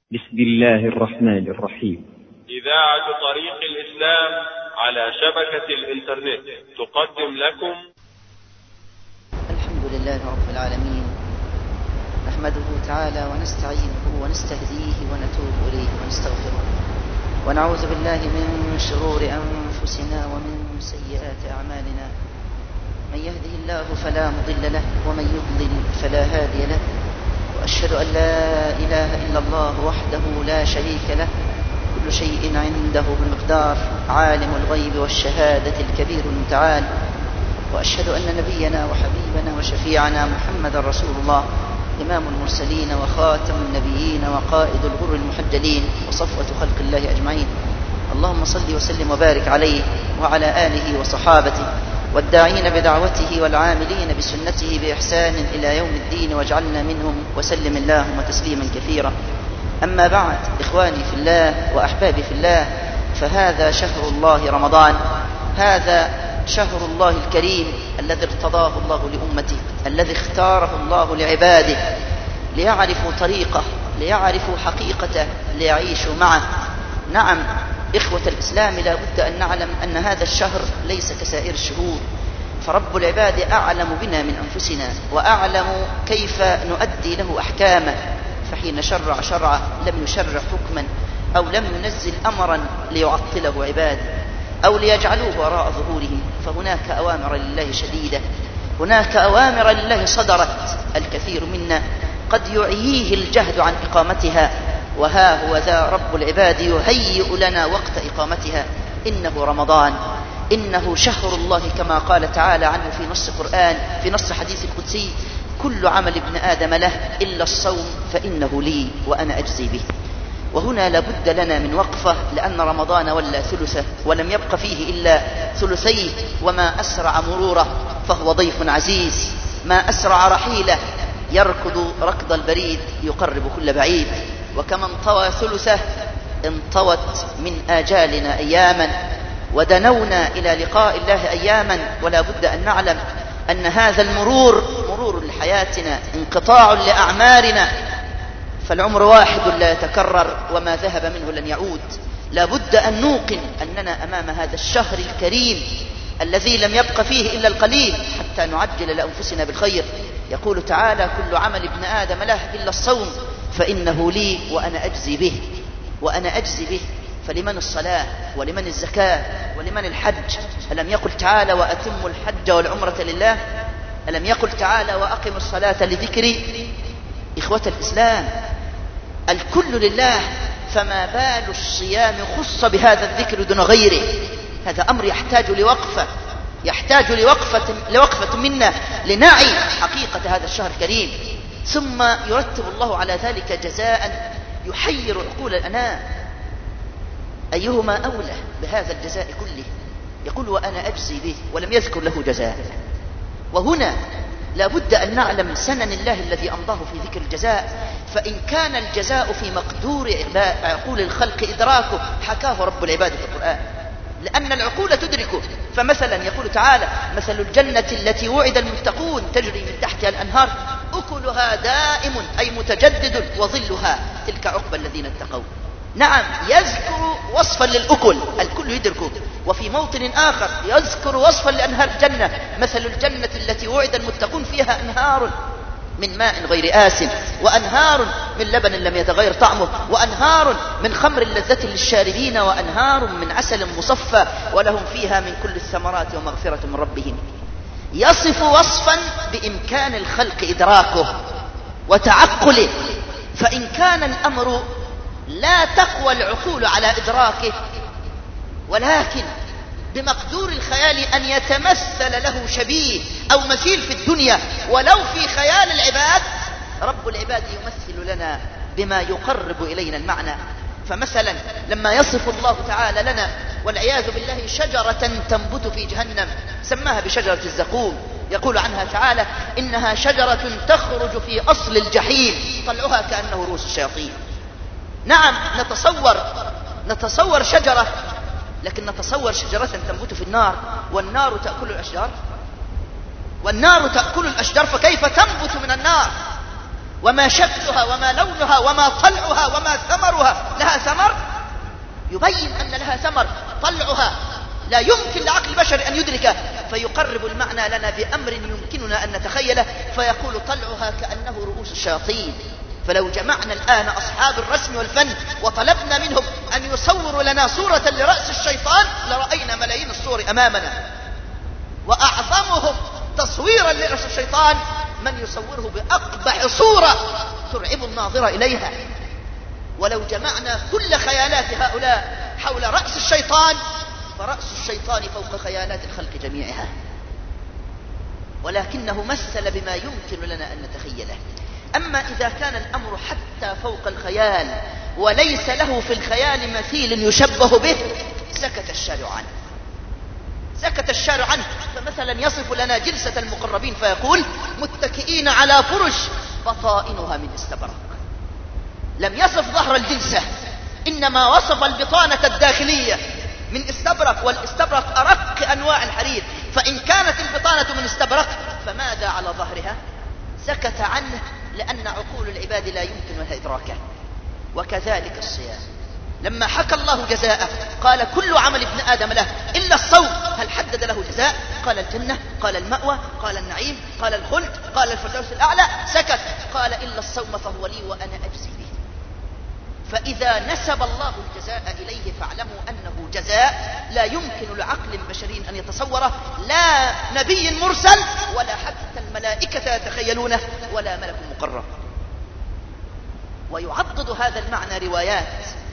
بسم الله الرحمن الرحيم. إذاعة طريق الإسلام على شبكة الإنترنت تقدم لكم. الحمد لله رب العالمين، نحمده تعالى ونستعينه ونستهديه ونتوب إليه ونستغفره، ونعوذ بالله من شرور أنفسنا ومن سيئات أعمالنا. من يهده الله فلا مضل له ومن يضلل فلا هادي له، وأشهد أن لا إله إلا الله وحده لا شريك له، كل شيء عنده بمقدار، عالم الغيب والشهادة الكبير المتعال. وأشهد أن نبينا وحبيبنا وشفيعنا محمد رسول الله، إمام المرسلين وخاتم النبيين وقائد الغر المحجلين وصفوة خلق الله أجمعين. اللهم صل وسلم وبارك عليه وعلى آله وصحابته والداعين بدعوته والعاملين بسنته بإحسان إلى يوم الدين، واجعلنا منهم وسلم اللهم تسليما كثيرا. أما بعد، إخواني في الله وأحبابي في الله، فهذا شهر الله رمضان، هذا شهر الله الكريم الذي ارتضاه الله لأمته، الذي اختاره الله لعباده ليعرفوا طريقه، ليعرفوا حقيقته، ليعيشوا معه. نعم إخوة الإسلام، لا بد أن نعلم أن هذا الشهر ليس كسائر الشهور، فرب العباد أعلم بنا من أنفسنا، وأعلم كيف نؤدي له أحكامه. فحين شرع شرعه لم يشرع حكما أو لم ينزل أمرا ليعطله عباده أو ليجعلوه وراء ظهورهم، فهناك أوامر لله شديدة، هناك أوامر لله صدرت، الكثير منا قد يعييه الجهد عن إقامتها، وها هو ذا رب العباد يهيئ لنا وقت إقامتها. إنه رمضان، إنه شهر الله، كما قال تعالى عنه في نص القرآن، في نص حديث القدسي: كل عمل ابن آدم له إلا الصوم فإنه لي وأنا أجزي به. وهنا لابد لنا من وقفة، لأن رمضان ولى ثلثه ولم يبق فيه إلا ثلثيه، وما أسرع مروره فهو ضيف عزيز، ما أسرع رحيله يركض ركض البريد يقرب كل بعيد. وكما انطوى ثلثه انطوت من آجالنا أياما، ودنونا إلى لقاء الله أياما. ولا بد أن نعلم أن هذا المرور مرور لحياتنا، انقطاع لأعمارنا، فالعمر واحد لا يتكرر، وما ذهب منه لن يعود. لا بد أن نوقن أننا أمام هذا الشهر الكريم الذي لم يبق فيه إلا القليل حتى نعجل لأنفسنا بالخير. يقول تعالى: كل عمل ابن آدم له إلا الصوم فإنه لي وأنا أجزي به، وأنا أجزي به. فلمن الصلاة ولمن الزكاة ولمن الحج؟ ألم يقل تعالى: وأتموا الحج والعمرة لله؟ ألم يقل تعالى: وأقم الصلاة لذكري؟ إخوة الإسلام، الكل لله، فما بال الصيام خص بهذا الذكر دون غيره؟ هذا أمر يحتاج لوقفة، يحتاج لوقفة منا لنعي حقيقة هذا الشهر الكريم. ثم يرتب الله على ذلك جزاء يحير عقول الأنام، أيهما أولى بهذا الجزاء كله؟ يقول: وأنا أجزي به، ولم يذكر له جزاء. وهنا لا بد أن نعلم سنن الله الذي أمضاه في ذكر الجزاء. فإن كان الجزاء في مقدور عقول الخلق إدراكه، حكاه رب العباد في القرآن، لأن العقول تدركه. فمثلا يقول تعالى: مثل الجنة التي وعد المتقون تجري من تحتها الأنهار أكلها دائم، أي متجدد، وظلها تلك عقبى الذين اتقوا. نعم، يذكر وصفا للأكل، الكل يدركه. وفي موطن آخر يذكر وصفا لأنهار الجنة: مثل الجنة التي وعد المتقون فيها أنهار من ماء غير آسن، وأنهار من لبن لم يتغير طعمه، وأنهار من خمر لذة للشاربين، وأنهار من عسل مصفى، ولهم فيها من كل الثمرات ومغفرة من ربهم. يصف وصفا بإمكان الخلق إدراكه وتعقله. فإن كان الأمر لا تقوى العقول على إدراكه، ولكن بمقدور الخيال أن يتمثل له شبيه أو مثيل في الدنيا ولو في خيال العباد، رب العباد يمثل لنا بما يقرب إلينا المعنى. فمثلا لما يصف الله تعالى لنا والعياذ بالله شجرة تنبت في جهنم، سماها بشجرة الزقوم، يقول عنها تعالى: إنها شجرة تخرج في أصل الجحيم طلعها كأنه رؤوس الشياطين. نعم، نتصور شجرة، لكن نتصور شجرة تنبت في النار، والنار تأكل الأشجار، والنار تأكل الأشجار، فكيف تنبت من النار؟ وما شكلها وما لونها وما طلعها وما ثمرها، لها ثمر يبين أن لها ثمر. طلعها لا يمكن لعقل البشر أن يدركه، فيقرب المعنى لنا بأمر يمكننا أن نتخيله، فيقول طلعها كأنه رؤوس الشياطين. فلو جمعنا الآن أصحاب الرسم والفن وطلبنا منهم أن يصوروا لنا صورة لرأس الشيطان لرأينا ملايين الصور أمامنا، وأعظمهم تصويرا لرأس الشيطان من يصوره بأقبح صورة ترعب الناظر إليها. ولو جمعنا كل خيالات هؤلاء حول رأس الشيطان فرأس الشيطان فوق خيالات الخلق جميعها، ولكنه مثل بما يمكن لنا أن نتخيله. أما إذا كان الأمر حتى فوق الخيال وليس له في الخيال مثيل يشبه به سكت الشارع عنه، سكت الشارع عنه. فمثلا يصف لنا جلسة المقربين فيقول متكئين على فرش بطائنها من استبرق. لم يصف ظهر الجلسة، إنما وصف البطانة الداخلية من استبرق، والاستبرق أرق أنواع الحرير، فإن كانت البطانة من استبرق فماذا على ظهرها؟ سكت عنه لأن عقول العباد لا يمكن لها إدراكه. وكذلك الصيام، لما حكى الله جزاءه قال كل عمل ابن آدم له إلا الصوم، هل حدد له جزاء؟ قال الجنة، قال المأوى، قال النعيم، قال الخلد، قال الفردوس الأعلى، سكت. قال إلا الصوم فهو لي وأنا أجزي به. فإذا نسب الله الجزاء إليه فاعلموا أنه جزاء لا يمكن لعقل بشري أن يتصوره، لا نبي مرسل ولا حتى الملائكة يتخيلونه ولا ملك مقرب. ويعضد هذا المعنى روايات،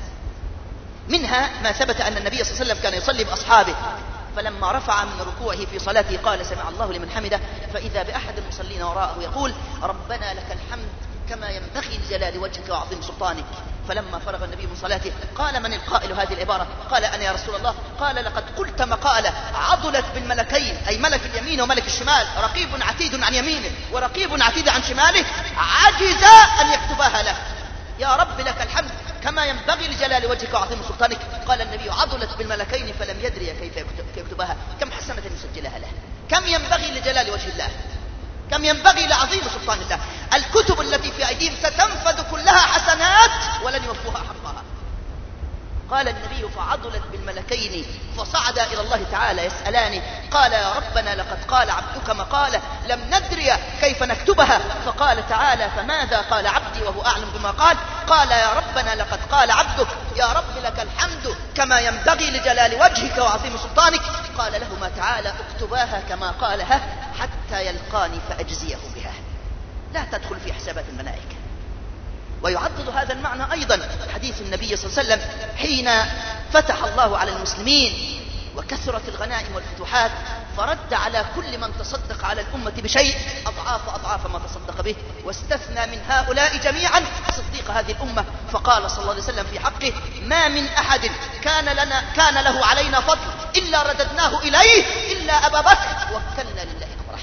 منها ما ثبت أن النبي صلى الله عليه وسلم كان يصلي بأصحابه، فلما رفع من ركوعه في صلاته قال سمع الله لمن حمده، فإذا بأحد المصلين وراءه يقول ربنا لك الحمد كما ينبغي لجلال وجهك وعظيم سلطانك. فلما فرغ النبي من صلاته قال من القائل هذه العبارة؟ قال أنا يا رسول الله. قال لقد قلت مقالة عضلت بالملكين، أي ملك اليمين وملك الشمال، رقيب عتيد عن يمينه ورقيب عتيد عن شماله، عجز أن يكتبها له. يا رب لك الحمد كما ينبغي لجلال وجهك وعظيم سلطانك. قال النبي عضلت بالملكين فلم يدري كيف يكتبها. كم حسنة يسجلها له؟ كم ينبغي لجلال وجه الله؟ كم ينبغي لعظيم سلطان الله؟ الكتب التي في أيديهم ستنفذ كلها حسنات ولن يوفوها حقها. قال النبي فعضلت بالملكين فصعدا إلى الله تعالى يسألاني، قال يا ربنا لقد قال عبدك مقالة لم ندري كيف نكتبها. فقال تعالى فماذا قال عبدي وهو أعلم بما قال؟ قال يا ربنا لقد قال عبدك يا رب لك الحمد كما ينبغي لجلال وجهك وعظيم سلطانك. قال لهما تعالى اكتباها كما قالها حتى يلقاني فأجزيه بها. لا تدخل في حسابات الملائكة. ويعضد هذا المعنى أيضا حديث النبي صلى الله عليه وسلم حين فتح الله على المسلمين وكثرت الغنائم والفتوحات، فرد على كل من تصدق على الأمة بشيء أضعاف ما تصدق به، واستثنى من هؤلاء جميعا صديق هذه الأمة. فقال صلى الله عليه وسلم في حقه ما من أحد كان له علينا فضل إلا رددناه إليه إلا أبا بكر وكلنا لله أمره.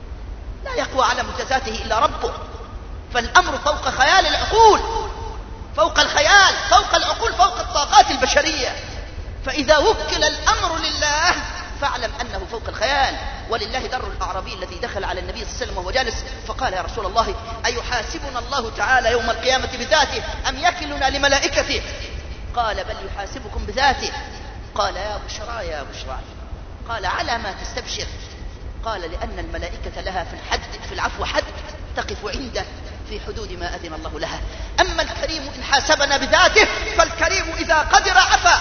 لا يقوى على مجازاته إلا ربه. فالأمر فوق خيال العقول، فوق الخيال، فوق العقول، فوق الطاقات البشرية. فإذا وكل الأمر لله فاعلم أنه فوق الخيال. ولله در الأعرابي الذي دخل على النبي صلى الله عليه وسلم وهو جالس فقال يا رسول الله أيحاسبنا الله تعالى يوم القيامة بذاته أم يكلنا لملائكته؟ قال بل يحاسبكم بذاته. قال يا بشرى يا بشرى. قال على ما تستبشر؟ قال لأن الملائكة لها في العفو حد تقف عنده في حدود ما أذن الله لها. أما الكريم إن حاسبنا بذاته فالكريم إذا قدر عفا.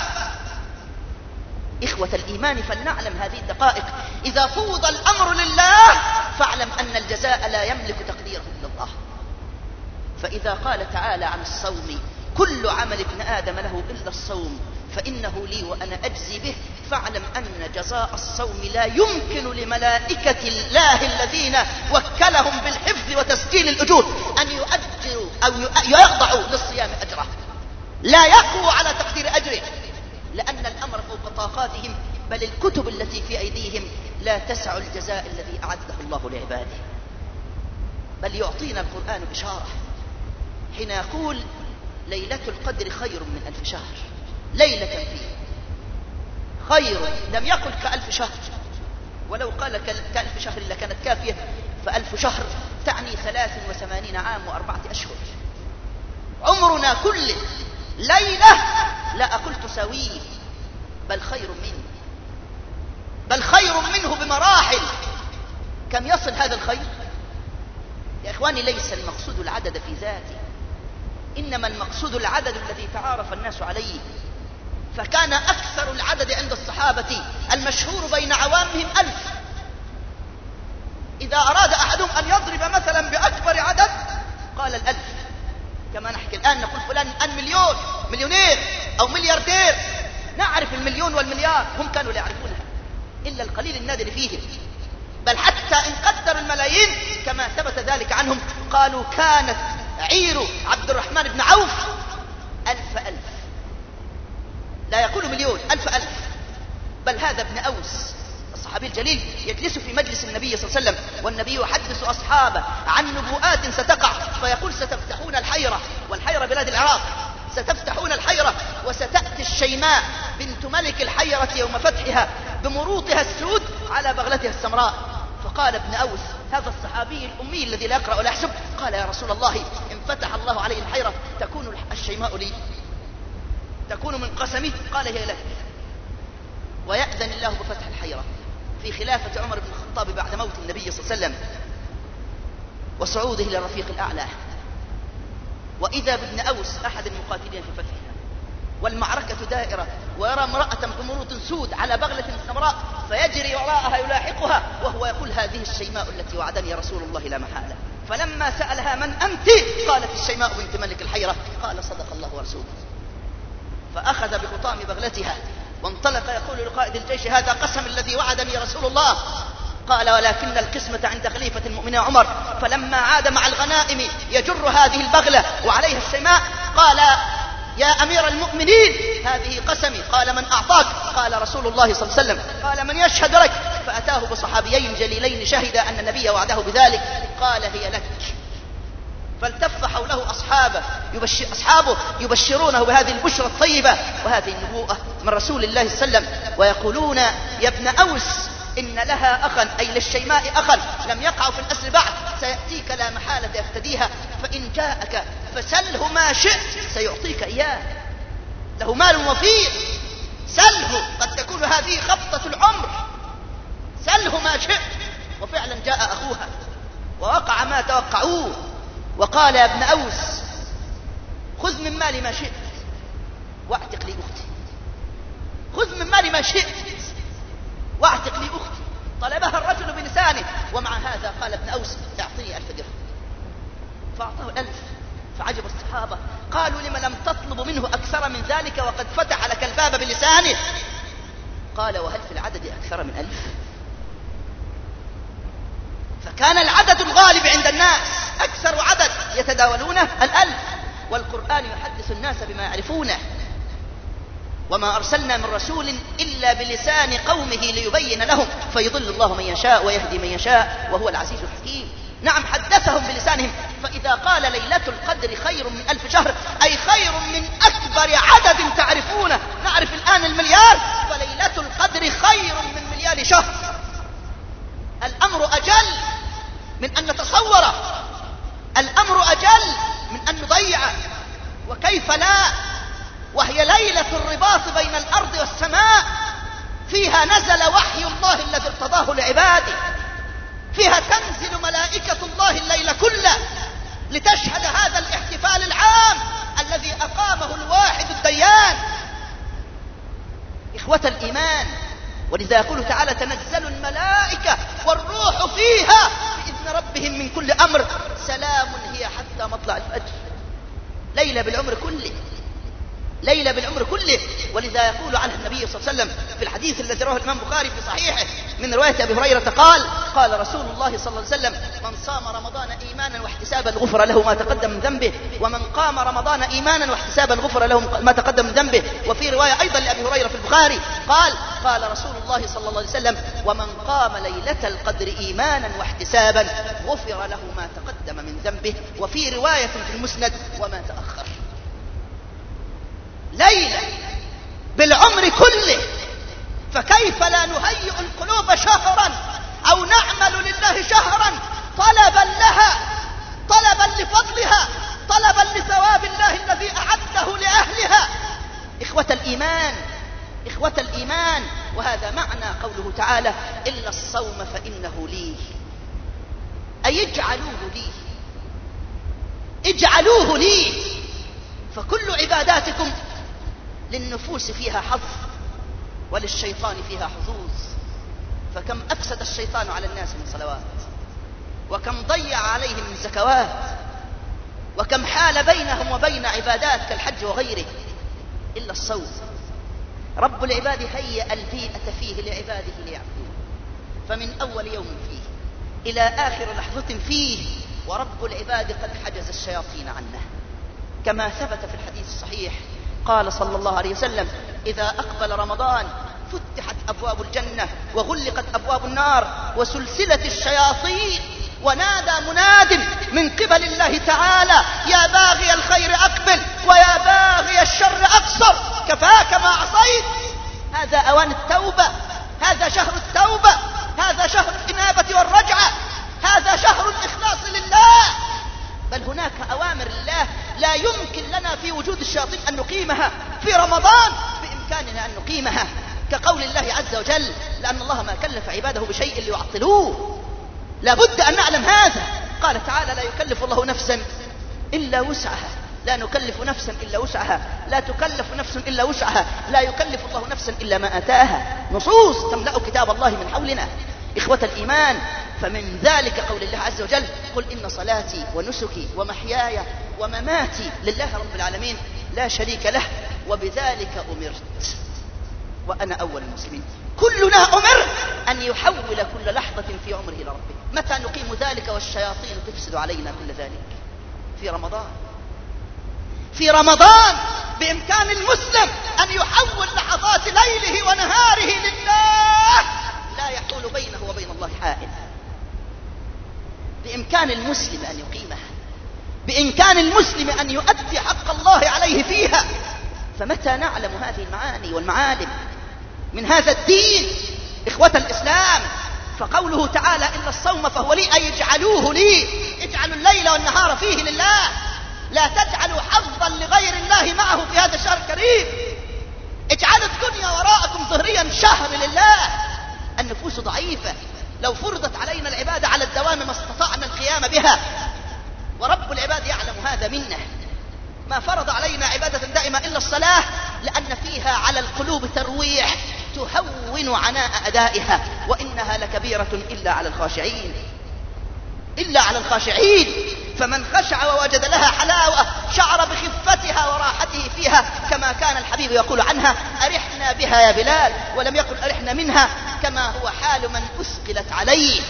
إخوة الإيمان فلنعلم هذه الدقائق. إذا فوض الأمر لله فاعلم أن الجزاء لا يملك تقديره إلا الله. فإذا قال تعالى عن الصوم كل عمل ابن آدم له إلا الصوم فإنه لي وأنا أجزي به، فاعلم أن جزاء الصوم لا يمكن لملائكة الله الذين وكلهم بالحفظ وتسجيل الأجور أن يؤجروا أو يخضعوا للصيام أجره. لا يقوى على تقدير أجره لأن الأمر فوق طاقاتهم، بل الكتب التي في أيديهم لا تسع الجزاء الذي أعده الله لعباده. بل يعطينا القرآن بشارة حين يقول ليلة القدر خير من 1000 شهر. ليلة فيه خير، لم يقل ك1000 شهر، ولو قال ك1000 شهر لكانت كافية، ف1000 شهر تعني 83 عام و4 أشهر، عمرنا كله ليلة لا أقول تساويه، بل خير منه، بل خير منه بمراحل. كم يصل هذا الخير؟ يا إخواني، ليس المقصود العدد في ذاته، إنما المقصود العدد الذي تعارف الناس عليه. فكان أكثر العدد عند الصحابة المشهور بين عوامهم 1000. إذا أراد أحدهم أن يضرب مثلا بأكبر عدد قال 1000، كما نحكي الآن نقول فلان الآن مليون، مليونير أو ملياردير. نعرف المليون والمليار، هم كانوا لا يعرفونها إلا القليل النادر فيهم. بل حتى إن قدروا الملايين كما ثبت ذلك عنهم قالوا كانت عير عبد الرحمن بن عوف 1000، لا يقول مليون، 1000. بل هذا ابن أوس الصحابي الجليل يجلس في مجلس النبي صلى الله عليه وسلم، والنبي يحدث أصحابه عن نبوءات ستقع، فيقول ستفتحون الحيرة، والحيرة بلاد العراق، ستفتحون الحيرة وستأتي الشيماء بنت ملك الحيرة يوم فتحها بمروطها السود على بغلتها السمراء. فقال ابن أوس هذا الصحابي الأمي الذي لا يقرأ ولا يحسب، قال يا رسول الله إن فتح الله عليه الحيرة تكون الشيماء لي، تكون من قسمي؟ قال هي لك. ويأذن الله بفتح الحيرة في خلافة عمر بن الخطاب بعد موت النبي صلى الله عليه وسلم وصعوده إلى الرفيق الأعلى. وإذا بابن أوس أحد المقاتلين في فتحها والمعركة دائرة، ويرى امرأة بمروط سود على بغلة سمراء فيجري وراءها يلاحقها وهو يقول هذه الشيماء التي وعدني رسول الله لا محالة. فلما سألها من أنت قالت الشيماء بنت ملك الحيرة. قال صدق الله ورسوله. فأخذ بخطام بغلتها وانطلق يقول لقائد الجيش هذا قسم الذي وعدني رسول الله. قال ولكن القسمة عند خليفة المؤمنين عمر. فلما عاد مع الغنائم يجر هذه البغلة وعليها الشيماء قال يا أمير المؤمنين هذه قسمي. قال من أعطاك؟ قال رسول الله صلى الله عليه وسلم. قال من يشهد لك؟ فأتاه بصحابيين جليلين شهد أن النبي وعده بذلك. قال هي لك. فالتف حوله أصحابه يبشرونه بهذه البشرى الطيبة وهذه النبوءة من رسول الله صلى الله عليه وسلم، ويقولون يا ابن أوس إن لها أخا، أي للشيماء أخا لم يقع في الأسر بعد، سيأتيك لا محالة يفتديها، فإن جاءك فسله ما شئت سيعطيك إياه، له مال وفير، سله، قد تكون هذه خبطة العمر، سله ما شئت. وفعلا جاء أخوها ووقع ما توقعوه وقال يا ابن أوس خذ من مالي ما شئت واعتق لي أختي، خذ من مالي ما شئت واعتق لي أختي. طلبها الرجل بلسانه، ومع هذا قال ابن أوس اعطني 1000 درهم، فأعطاه 1000. فعجب الصحابة قالوا لما لم تطلب منه أكثر من ذلك وقد فتح لك الباب بلسانه؟ قال وهل في العدد أكثر من 1000؟ فكان العدد الغالب عند الناس أكثر عدد يتداولونه 1000، والقرآن يحدث الناس بما يعرفونه. وما أرسلنا من رسول إلا بلسان قومه ليبين لهم فيضل الله من يشاء ويهدي من يشاء وهو العزيز الحكيم. نعم حدثهم بلسانهم. فإذا قال ليلة القدر خير من 1000 شهر أي خير من أكبر عدد تعرفونه. نعرف الآن المليار، فليلة القدر خير من مليار شهر. الأمر أجل من أن نتصوره، الأمر أجل من أن نضيعه. وكيف لا، وهي ليلة الرباط بين الأرض والسماء، فيها نزل وحي الله الذي ارتضاه لعباده، فيها تنزل ملائكة الله الليل كله لتشهد هذا الاحتفال العام الذي أقامه الواحد الديان. إخوة الإيمان، ولذا يقول تعالى تنزل الملائكة والروح فيها بإذن ربهم من كل أمر سلام هي حتى مطلع الفجر. ليلة بالعمر كله، ليلة بالعمر كله. ولذا يقول عنها النبي صلى الله عليه وسلم في الحديث الذي رواه الإمام البخاري في صحيحه من رواية أبي هريرة قال رسول الله صلى الله عليه وسلم من صام رمضان إيمانا واحتسابا غفر له ما تقدم من ذنبه، ومن قام رمضان إيمانا واحتسابا غفر له ما تقدم من ذنبه. وفي رواية أيضا لأبي هريرة في البخاري قال رسول الله صلى الله عليه وسلم ومن قام ليلة القدر إيمانا واحتسابا غفر له ما تقدم من ذنبه. وفي رواية في المسند وما تأخر. ليلة بالعمر كله، فكيف لا نهيئ القلوب شهرا أو نعمل لله شهرا طلبا لها، طلبا لفضلها، طلبا لثواب الله الذي أعده لأهلها. إخوة الإيمان، إخوة الإيمان، وهذا معنى قوله تعالى إلا الصوم فإنه لي، أي اجعلوه لي، اجعلوه لي. فكل عباداتكم للنفوس فيها حظ وللشيطان فيها حظوظ. فكم أفسد الشيطان على الناس من صلوات، وكم ضيع عليهم من زكوات، وكم حال بينهم وبين عبادات كالحج وغيره. إلا الصوم، رب العباد هيأ البيئة فيه لعباده ليعبدوه، فمن أول يوم فيه إلى آخر لحظة فيه، ورب العباد قد حجز الشياطين عنه، كما ثبت في الحديث الصحيح قال صلى الله عليه وسلم إذا أقبل رمضان فتحت أبواب الجنة وغلقت أبواب النار وسلسلة الشياطين، ونادى مناد من قبل الله تعالى يا باغي الخير أقبل ويا باغي الشر أقصر، كفاك ما عصيت. هذا أوان التوبة، هذا شهر التوبة، هذا شهر الإنابة والرجعة، هذا شهر الإخلاص لله. بل هناك أوامر الله لا يمكن لنا في وجود الشياطين أن نقيمها، في رمضان بإمكاننا أن نقيمها، كقول الله عز وجل لأن الله ما كلف عباده بشيء ليعطلوه. لا بد أن نعلم هذا. قال تعالى لا يكلف الله نفسا إلا وسعها، لا نكلف نفسا إلا وسعها، لا تكلف نفس إلا وسعها، لا يكلف الله نفسا إلا ما أتاها. نصوص تملأ كتاب الله من حولنا. إخوة الإيمان، فمن ذلك قول الله عز وجل قل إن صلاتي ونسكي ومحياي ومماتي لله رب العالمين لا شريك له وبذلك أمرت وأنا أول المسلمين. كلنا أمر أن يحول كل لحظة في عمره إلى ربه. متى نقيم ذلك والشياطين تفسد علينا كل ذلك؟ في رمضان. في رمضان بإمكان المسلم أن يحول لحظات ليله ونهاره لله، لا يحول بينه وبين الله حائل. بإمكان المسلم أن يقيمها، بإمكان المسلم أن يؤدي حق الله عليه فيها. فمتى نعلم هذه المعاني والمعالم من هذا الدين إخوة الإسلام؟ فقوله تعالى إلا الصوم فهو لي، أي اجعلوه لي، اجعلوا الليل والنهار فيه لله، لا تجعلوا حظا لغير الله معه في هذا الشهر الكريم. اجعلوا الدنيا وراءكم ظهريا شهر لله. النفوس ضعيفة، لو فرضت علينا العبادة على الدوام ما استطعنا القيام بها، ورب العباد يعلم هذا منا. ما فرض علينا عبادة دائمة إلا الصلاة، لأن فيها على القلوب ترويح تهون عناء أدائها، وإنها لكبيرة إلا على الخاشعين، إلا على الخاشعين. فمن خشع ووجد لها حلاوة شعر بخفتها وراحته فيها، كما كان الحبيب يقول عنها أرحنا بها يا بلال، ولم يقل أرحنا منها، كما هو حال من أثقلت عليه.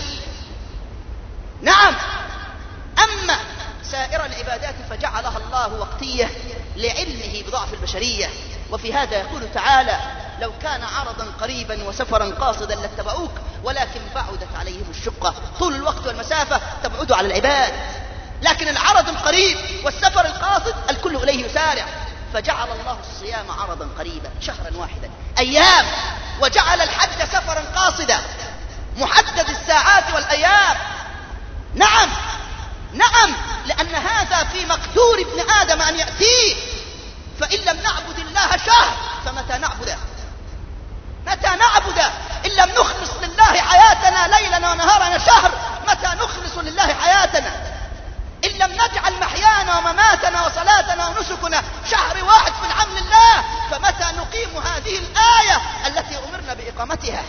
نعم. أما سائر العبادات فجعلها الله وقتية لعلمه بضعف البشرية. وفي هذا يقول تعالى لو كان عرضا قريبا وسفرا قاصدا لاتبعوك ولكن بعدت عليهم الشقة. طول الوقت والمسافة تبعد على العباد، لكن العرض القريب والسفر القاصد الكل إليه يسارع. فجعل الله الصيام عرضا قريبا شهرا واحدا أيام، وجعل الحج سفرا قاصدا محدد الساعات والأيام. نعم نعم، لأن هذا في مقدور ابن آدم أن يأتيه. فإن لم نعبد الله شهر فمتى نعبده؟ متى نعبده؟ إن لم نخلص لله حياتنا ليلنا ونهارنا شهر متى نخلص لله حياتنا؟ إن لم نجعل محيانا ومماتنا وصلاتنا ونسكنا شهر واحد في العام لله فمتى نقيم هذه الآية التي أمرنا بإقامتها؟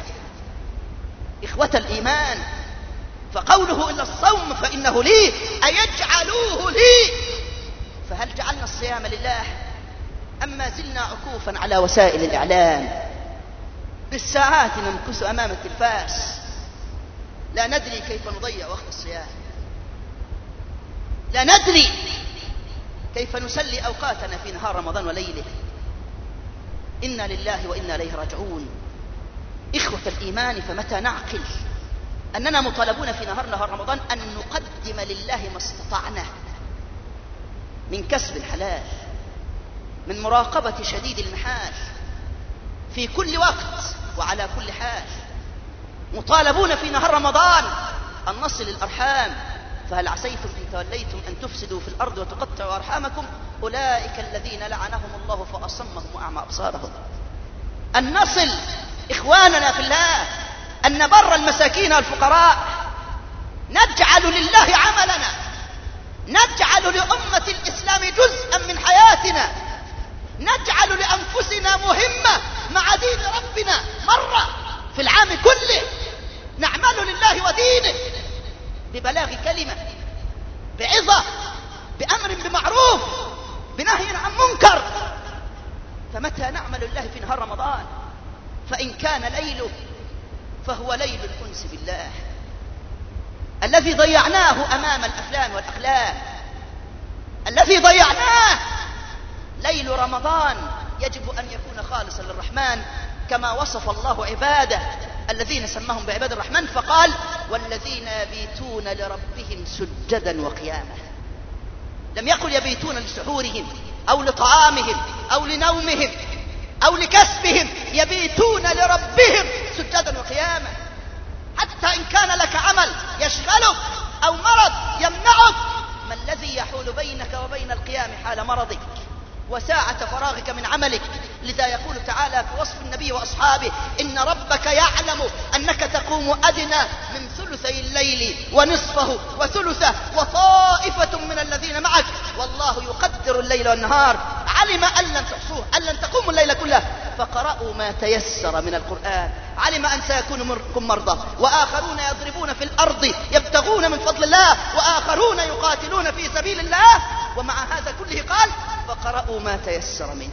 إخوة الإيمان، فقوله إلا الصوم فإنه لي أيجعلوه لي. فهل جعلنا الصيام لله أم ما زلنا عكوفا على وسائل الإعلام؟ بالساعات نمكث أمام التلفاز لا ندري كيف نضيع وقت الصيام، لا ندري كيف نسلي أوقاتنا في نهار رمضان وليله. إنا لله وإنا إليه راجعون. إخوة الإيمان، فمتى نعقل أننا مطالبون في نهار رمضان أن نقدم لله ما استطعنا من كسب الحلال، من مراقبة شديد المحال في كل وقت وعلى كل حال. مطالبون في نهار رمضان أن نصل الأرحام، فهل عسيتم إن توليتم أن تفسدوا في الأرض وتقطعوا أرحامكم أولئك الذين لعنهم الله فأصمهم وأعمى أبصارهم. أن نصل إخواننا في الله، أن نبر المساكين والفقراء، نجعل لله عملنا، نجعل لأمة الإسلام جزءا من حياتنا، نجعل لأنفسنا مهمة مع دين ربنا مرة في العام كله، نعمل لله ودينه ببلاغ كلمة، بعظة، بأمر بمعروف، بنهي عن منكر. فمتى نعمل لله في نهار رمضان؟ فإن كان ليله فهو ليل الأنس بالله الذي ضيعناه أمام الأفلام والأقلام، الذي ضيعناه. ليل رمضان يجب أن يكون خالصا للرحمن كما وصف الله عباده الذين سماهم بعباد الرحمن فقال: والذين يبيتون لربهم سجدا وقياما. لم يقل يبيتون لسحورهم أو لطعامهم أو لنومهم أو لكسبهم، يبيتون لربهم سجدا وقياما. حتى إن كان لك عمل يشغلك أو مرض يمنعك، ما الذي يحول بينك وبين القيام حال مرضك وساعة فراغك من عملك؟ لذا يقول تعالى في وصف النبي وأصحابه: إن ربك يعلم أنك تقوم أدنى من ثلثي الليل ونصفه وثلثه وطائفة من الذين معك والله يقدر الليل والنهار. علم أن لن تحصوه، أن لن تقوموا الليل كله، فقرأوا ما تيسر من القرآن. علم أن سيكون منكم مرضى وآخرون يضربون في الأرض يبتغون من فضل الله وآخرون يقاتلون في سبيل الله، ومع هذا كله قال: فقرأوا ما تيسر منه.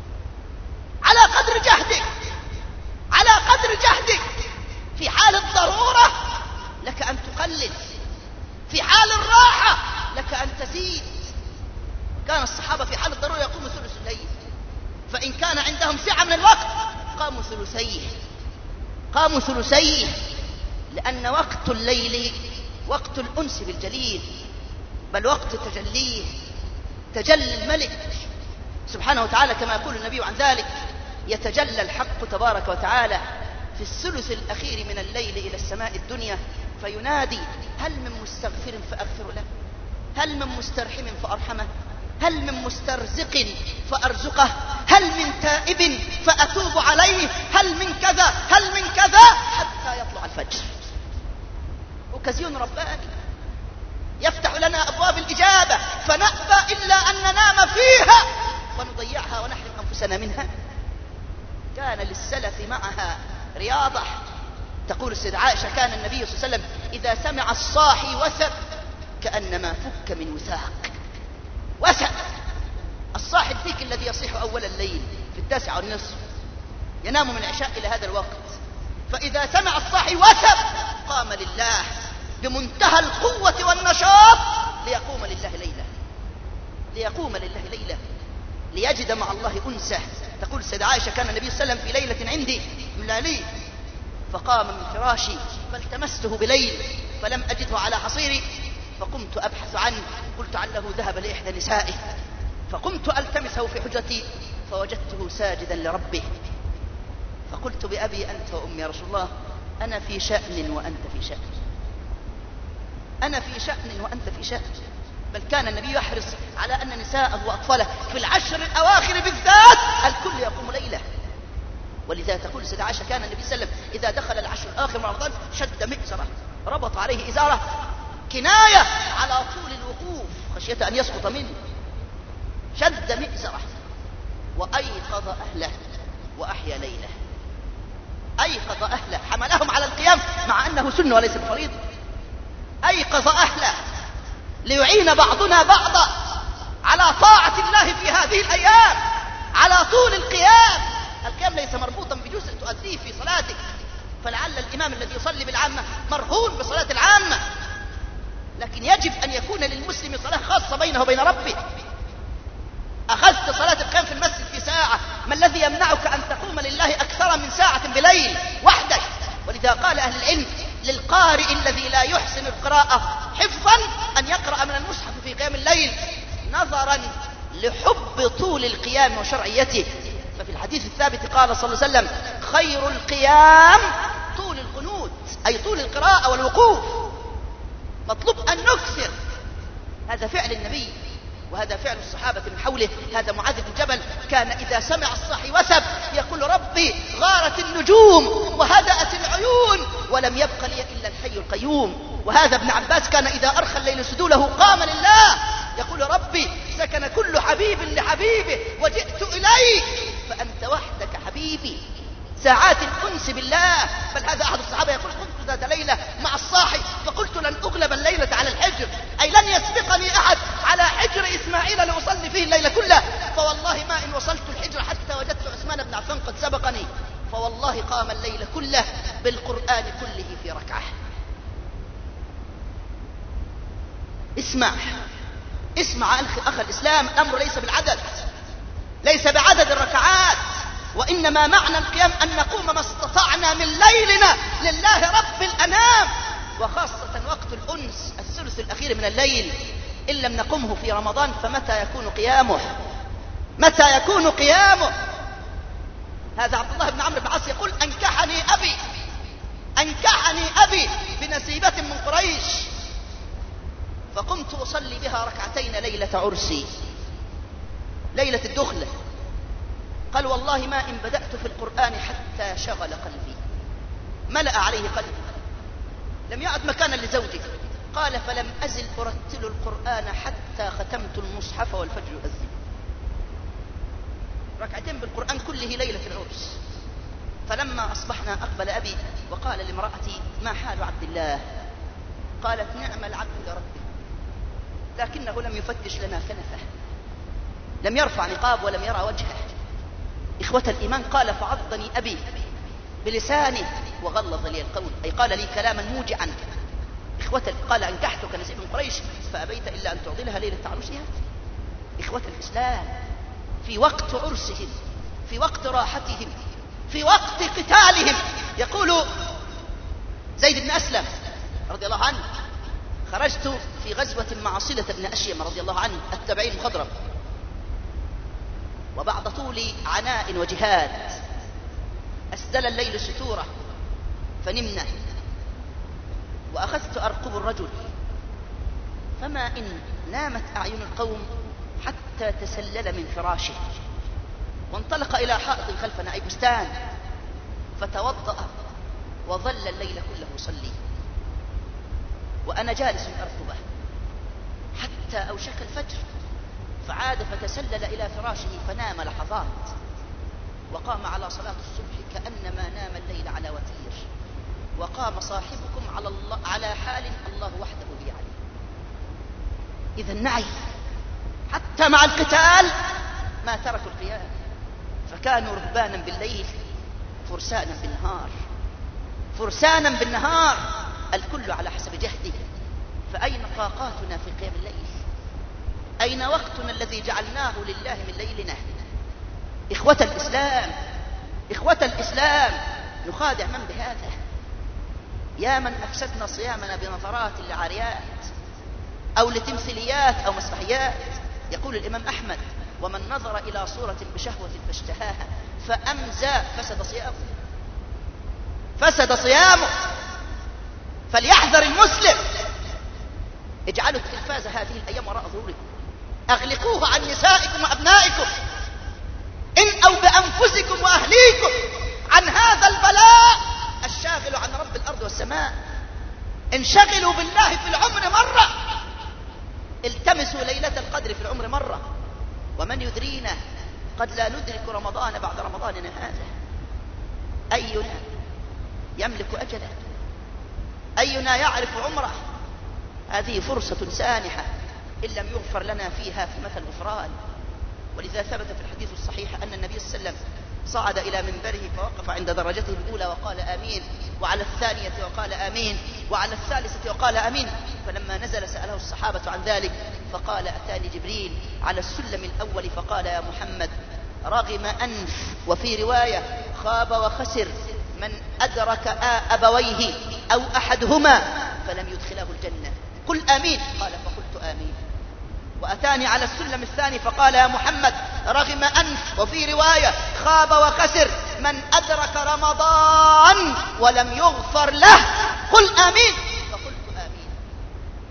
على قدر جهدك، على قدر جهدك. في حال الضرورة لك أن تقلل، في حال الراحة لك أن تزيد. كان الصحابة في حال الضرورة يقوموا ثلث الليل، فإن كان عندهم سعة من الوقت قاموا ثلثيه، قاموا ثلثيه، لأن وقت الليل وقت الأنس بالجليل، بل وقت تجليه، تجلي الملك سبحانه وتعالى كما يقول النبي عن ذلك: يتجلى الحق تبارك وتعالى في الثلث الأخير من الليل إلى السماء الدنيا فينادي: هل من مستغفر فأغفر له، هل من مسترحم فأرحمه، هل من مسترزق فأرزقه، هل من تائب فأتوب عليه، هل من كذا، هل من كذا، حتى يطلع الفجر. أوكازيون رباني يفتح لنا أبواب الإجابة فنأبى إلا أن ننام فيها ونضيعها ونحرم أنفسنا منها. كان للسلف معها رياضة. تقول السيدة عائشة: كان النبي صلى الله عليه وسلم إذا سمع الصاحي وثب كأنما فك من وثاق. وثب الصاحي الذيك الذي يصيح أول الليل في 9:30، ينام من العشاء إلى هذا الوقت، فإذا سمع الصاحي وثب قام لله بمنتهى القوة والنشاط ليقوم لله ليلة، ليقوم لله ليلة، ليجد مع الله أنسه. تقول السيدة عائشة: كان النبي صلى الله عليه وسلم في ليلة عندي من ليالي فقام من فراشي فالتمسته بليل فلم أجده على حصيري فقمت أبحث عنه، قلت عله ذهب لإحدى نسائه، فقمت ألتمسه في حجرتي فوجدته ساجدا لربه، فقلت بأبي أنت وأمي يا رسول الله: أنا في شأن وأنت في شأن، أنا في شأن وأنت في شأن. بل كان النبي يحرص على أن نساءه وأطفاله في العشر الأواخر بالذات الكل يقوم ليلة. ولذا تقول السيدة عائشة: كان النبي صلى الله عليه وسلم إذا دخل العشر الآخر من رمضان شد مئزره، ربط عليه إزاره، كناية على طول الوقوف خشية أن يسقط منه، شد مئزره وأيقظ أهله وأحيا ليله. أيقظ أهله، حملهم على القيام مع أنه سنة وليس بفريضة. أيقظ أهله ليعين بعضنا بعضا على طاعة الله في هذه الأيام، على طول القيام. القيام ليس مربوطا بجزء تؤديه في صلاتك، فلعل الإمام الذي يصلي بالعامة مرهون بصلاة العامة، لكن يجب أن يكون للمسلم صلاة خاصة بينه وبين ربه. أخذت صلاة القيام في المسجد في ساعة، ما الذي يمنعك أن تقوم لله أكثر من ساعة بليل وحدك؟ ولذا قال أهل العلم: للقارئ الذي لا يحسن القراءة حفظا أن يقرأ من المصحف في قيام الليل، نظرا لحب طول القيام وشرعيته. ففي الحديث الثابت قال صلى الله عليه وسلم: خير القيام طول القنوت، أي طول القراءة والوقوف. مطلوب أن نكثر. هذا فعل النبي وهذا فعل الصحابة من حوله. هذا معاذ بن جبل كان إذا سمع الصاحي وسب يقول ربي غارت النجوم وهدأت العيون ولم يبق لي إلا الحي القيوم. وهذا ابن عباس كان إذا أرخى الليل سدوله قام لله يقول ربي سكن كل حبيب لحبيبه وجئت إليك فأنت وحدك حبيبي. ساعات الأنس بالله. بل هذا أحد الصحابة يقول كنت ذات ليلة مع الصاحي فقلت لن أغلب الليلة على الحجر، أي لن يسبقني أحد على حجر إسماعيل لأصلي فيه الليل كله، فوالله ما إن وصلت الحجر حتى وجدت عثمان بن عفان قد سبقني، فوالله قام الليل كله بالقرآن كله في ركعة. اسمع أخ الإسلام، الأمر ليس بالعدد، ليس بعدد الركعات، وإنما معنى القيام أن نقوم ما استطعنا من ليلنا لله رب الأنام، وخاصة وقت الأنس الثلث الأخير من الليل. إن لم نقمه في رمضان فمتى يكون قيامه؟ متى يكون قيامه؟ هذا عبد الله بن عمرو بن العاص يقول أنكحني أبي بنسيبة من قريش فقمت أصلي بها ركعتين ليلة عرسي، ليلة الدخلة. قال والله ما إن بدأت في القرآن حتى شغل قلبي، ملأ عليه قلبي، لم يعد مكانا لزوجي. قال فلم أزل أرتل القرآن حتى ختمت المصحف والفجر يؤذن. ركعتين بالقرآن كله ليلة العرس. فلما أصبحنا أقبل أبي وقال لامرأتي ما حال عبد الله؟ قالت نعم العبد لربه، لكنه لم يفتش لنا كنفه، لم يرفع نقاب ولم يرى وجهه. إخوة الإيمان قال فعضني أبي بلسانه وغلظ لي القول، أي قال لي كلاما موجعا. قال أنكحتك نسيب من قريش فأبيت إلا أن تعضلها ليلة عروسها. إخوة الإسلام في وقت عرسهم، في وقت راحتهم، في وقت قتالهم. يقول زيد بن أسلم رضي الله عنه خرجت في غزوة مع صلة بن أشيم رضي الله عنه التبعي المخضرم، وبعد طول عناء وجهاد أسدل الليل ستورة فنمنا، وأخذت أرقب الرجل، فما إن نامت أعين القوم حتى تسلل من فراشه وانطلق إلى حائط خلفنا أي بستان فتوضأ وظل الليل كله يصلي، وأنا جالس أرقبه حتى أوشك الفجر فعاد فتسلل إلى فراشه فنام لحظات، وقام على صلاة الصبح كأنما نام الليل على وتير، وقام صاحبكم على حال الله وحده به عليه. إذا نعي حتى مع القتال ما تركوا القيام، فكانوا رهبانا بالليل فرسانا بالنهار، فرسانا بالنهار، الكل على حسب جهده. فأين طاقاتنا في قيام الليل؟ أين وقتنا الذي جعلناه لله من ليلنا؟ إخوة الإسلام، إخوة الإسلام، نخادع من بهذا؟ يا من أفسدنا صيامنا بنظرات لعاريات أو لتمثيليات أو مسرحيات. يقول الإمام أحمد ومن نظر إلى صورة بشهوة فاشتهاها فأمزى فسد صيامه، فسد صيامه. فليحذر المسلم. اجعلوا التلفاز هذه الأيام وراء ظهوركم، أغلقوه عن نسائكم وأبنائكم، إن أو بأنفسكم وأهليكم عن هذا البلاء الشاغل عن رب الأرض والسماء. انشغلوا بالله في العمر مرة، التمسوا ليلة القدر في العمر مرة، ومن يدرينا قد لا ندرك رمضان بعد رمضاننا هذا. أينا يملك أجله؟ أينا يعرف عمره؟ هذه فرصة سانحة إن لم يغفر لنا فيها فمتى الغفران. ولذا ثبت في الحديث الصحيح أن النبي صلى الله عليه وسلم صعد إلى منبره فوقف عند درجته الأولى وقال آمين، وعلى الثانية وقال آمين، وعلى الثالثة وقال آمين. فلما نزل سأله الصحابة عن ذلك فقال أتاني جبريل على السلم الأول فقال يا محمد رغم أنف، وفي رواية خاب وخسر من أدرك أبويه أو أحدهما فلم يدخله الجنة، قل آمين. قال فقلت آمين. وأتاني على السلم الثاني فقال يا محمد رغم أنف، وفي رواية خاب وخسر من أدرك رمضان ولم يغفر له، قل آمين. فقلت آمين.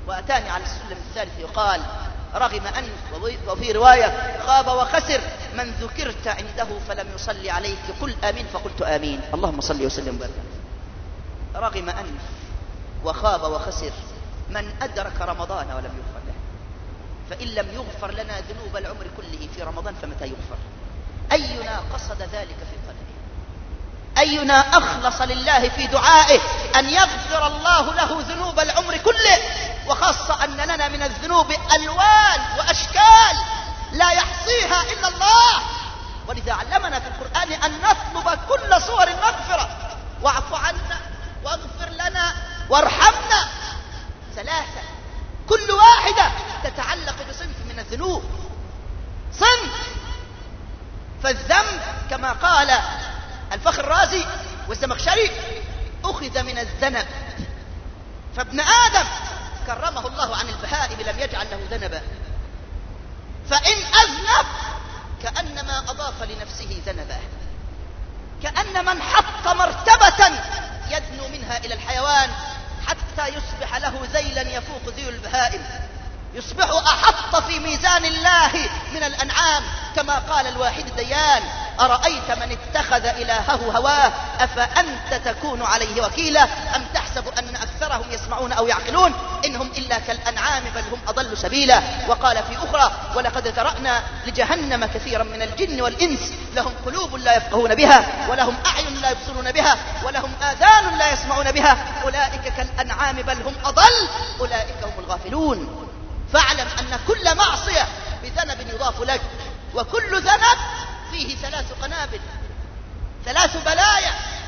وأتاني على السلم الثالث يقال رغم أنف، وفي رواية خاب وخسر من ذكرت عنده فلم يصلي عليك قل آمين فقلت آمين. اللهم صل وسلم وبارك. رغم أنف وخاب وخسر من أدرك رمضان ولم يغفر له. فإن لم يغفر لنا ذنوب العمر كله في رمضان فمتى يغفر؟ أينا قصد ذلك في قلبه؟ أينا أخلص لله في دعائه أن يغفر الله له ذنوب العمر كله؟ وخاصة أن لنا من الذنوب ألوان وأشكال لا يحصيها إلا الله. ولذا علمنا في القرآن أن نطلب كل صور المغفرة. واعف عنا واغفر لنا وارحمنا. ثلاثة كل واحدة تتعلق بصنف من الذنوب. صنف. فالذنب كما قال الفخر الرازي والزمخشري أخذ من الذنب. فابن آدم كرمه الله عن البهائم لم يجعل له ذنبا، فإن أذنب كأنما أضاف لنفسه ذنبا، كأن من حط مرتبة يدنو منها إلى الحيوان حتى يصبح له ذيلا يفوق ذيل البهائم، يصبح أحط في ميزان الله من الأنعام. كما قال الواحد الديان أرأيت من اتخذ إلهه هواه أفأنت تكون عليه وكيلا أم تحسب أن أكثرهم يسمعون أو يعقلون إنهم إلا كالأنعام بل هم أضل سبيلا. وقال في أخرى ولقد ذرأنا لجهنم كثيرا من الجن والإنس لهم قلوب لا يفقهون بها ولهم أعين لا يبصرون بها ولهم آذان لا يسمعون بها أولئك كالأنعام بل هم أضل أولئك هم الغافلون. فاعلم أن كل معصية بذنب يضاف لك، وكل ذنب فيه 3 قنابل، 3 بلايا.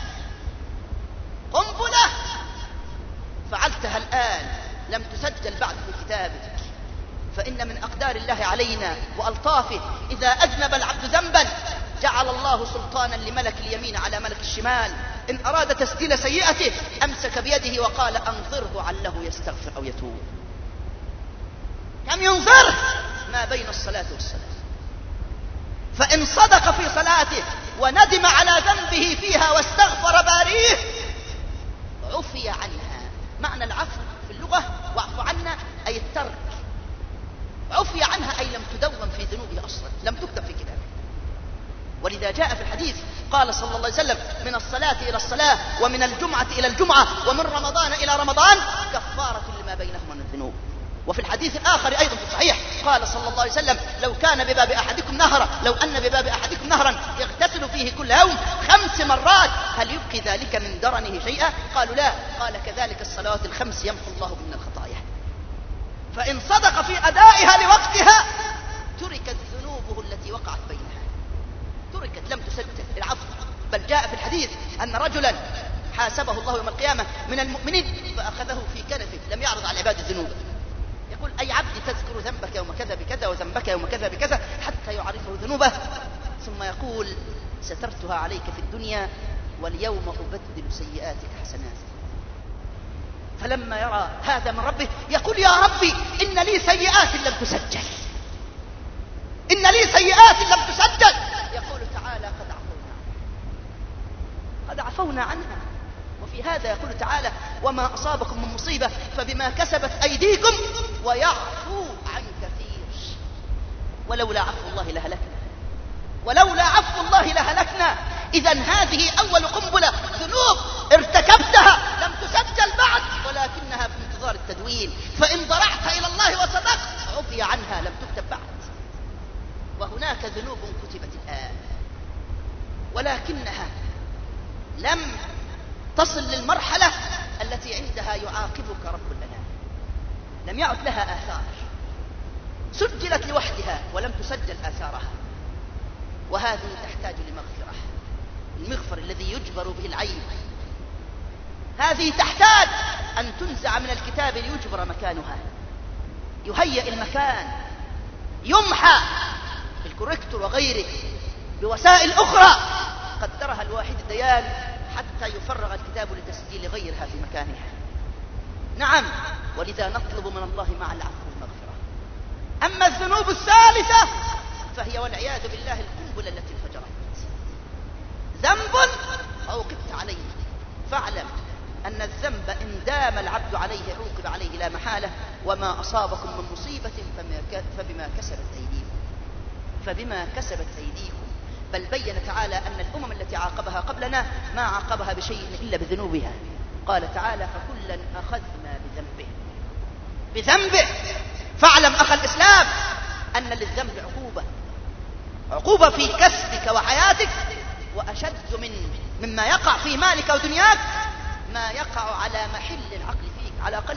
قنبلة فعلتها الآن لم تسجل بعد في كتابك، فإن من أقدار الله علينا وألطافه إذا أذنب العبد ذنبا جعل الله سلطانا لملك اليمين على ملك الشمال، إن أراد تسجيل سيئته أمسك بيده وقال أنظره عله يستغفر أو يتوب. كم ينظره ما بين الصلاة والسلام. فإن صدق في صلاته وندم على ذنبه فيها واستغفر باريه عفي عنها. معنى العفو في اللغة واعف عنا أي الترك. عفي عنها أي لم تدون في ذنوبه أصلا، لم تكتب في كتابه. ولذا جاء في الحديث قال صلى الله عليه وسلم من الصلاة إلى الصلاة ومن الجمعة إلى الجمعة ومن رمضان إلى رمضان كفارة لما بينهما من الذنوب. وفي الحديث الآخر أيضا في الصحيح قال صلى الله عليه وسلم لو كان بباب أحدكم نهرا، لو أن بباب أحدكم نهرا يغتسل فيه كل يوم 5 مرات هل يبقي ذلك من درنه شيئا؟ قالوا لا. قال كذلك الصلوات ال5 يمحو الله من الخطايا. فإن صدق في أدائها لوقتها تركت ذنوبه التي وقعت بينها، تركت لم تسجل العفو. بل جاء في الحديث أن رجلا حاسبه الله يوم القيامة من المؤمنين فأخذه في كنفه لم يعرض على عباد الذنوب، يقول أي عبدي تذكر ذنبك يوم كذا بكذا وذنبك يوم كذا بكذا حتى يعرفه ذنوبه، ثم يقول سترتها عليك في الدنيا واليوم أبدل سيئاتك حسنات. فلما يرى هذا من ربه يقول يا ربي إن لي سيئات لم تسجل، إن لي سيئات لم تسجل. يقول تعالى قد عفونا عنها. وفي هذا يقول تعالى وما أصابكم من مصيبة فبما كسبت أيديكم ويعفو عن كثير ولولا عفو الله لهلكنا، ولولا عفو الله لهلكنا. إذن هذه أول قنبلة، ذنوب ارتكبتها لم تسجل بعد ولكنها في انتظار التدوين. فإن ضرعت إلى الله وصدقت عفي عنها لم تكتب بعد. وهناك ذنوب كتبت الآن ولكنها لم تصل للمرحلة التي عندها يعاقبك رب الأنام، لم يعد لها آثار، سجلت لوحدها ولم تسجل آثارها. وهذه تحتاج لمغفرة، المغفر الذي يجبر به العين. هذه تحتاج أن تنزع من الكتاب ليجبر مكانها، يهيئ المكان، يمحى بالكوريكتور وغيره بوسائل أخرى قدرها الواحد الديان حتى يفرغ الكتاب لتسجيل غيرها في مكانها. نعم، ولذا نطلب من الله مع العفو والمغفرة. أما الذنوب الثالثة فهي والعياذ بالله القنبلة التي انفجرت. ذنب عوقبت عليه، فاعلم أن الذنب إن دام العبد عليه عوقب عليه لا محالة. وما أصابكم من مصيبة فبما كسبت أيديكم. بل بين تعالى أن الأمم التي عاقبها قبلنا ما عاقبها بشيء إلا بذنوبها. قال تعالى: فكلا أخذنا بذنبه. فاعلم أخ الإسلام أن للذنب عقوبة في كسبك وحياتك، وأشد مما يقع في مالك ودنياك ما يقع على محل العقل فيك،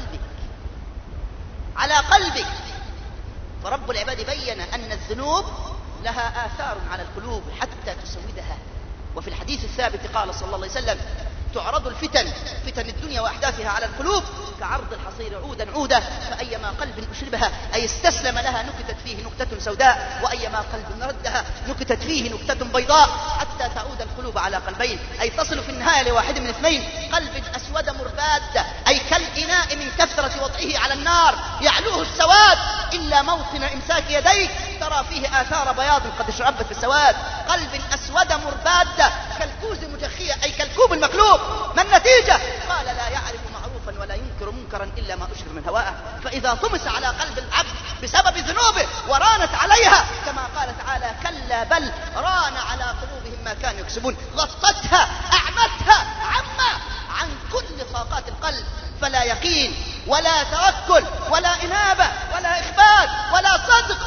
على قلبك. فرب العباد بين أن الذنوب لها آثار على القلوب حتى تسودها. وفي الحديث الثابت قال صلى الله عليه وسلم: تعرض فتن الدنيا وأحداثها على القلوب كعرض الحصير عودا فأيما قلب أشربها أي استسلم لها نكتت فيه نكتة سوداء، وأيما قلب ردها نكتت فيه نكتة بيضاء، حتى تعود القلوب على قلبين، أي تصل في النهاية لواحد من اثنين: قلب أسود مرباد، أي كالإناء من كثرة وضعه على النار يعلوه السواد إلا موطن إمساك يديك ترى فيه آثار بياض قد شربت في السواد. قلب أسود مرباد كالكوز مجخية، أي كالكوب المقلوب. ما النتيجة؟ قال: لا يعرف معروفا ولا ينكر منكرا إلا ما أشرب من هواه. فإذا طمس على قلب العبد بسبب ذنوبه ورانت عليها، كما قال تعالى: كلا بل ران على قلوبهم ما كانوا يكسبون، غطتها أعمتها عن كل طاقات القلب، فلا يقين ولا توكل ولا إنابة ولا إخبات ولا صدق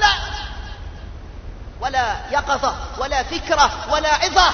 ولا يقظة ولا فكرة ولا عظة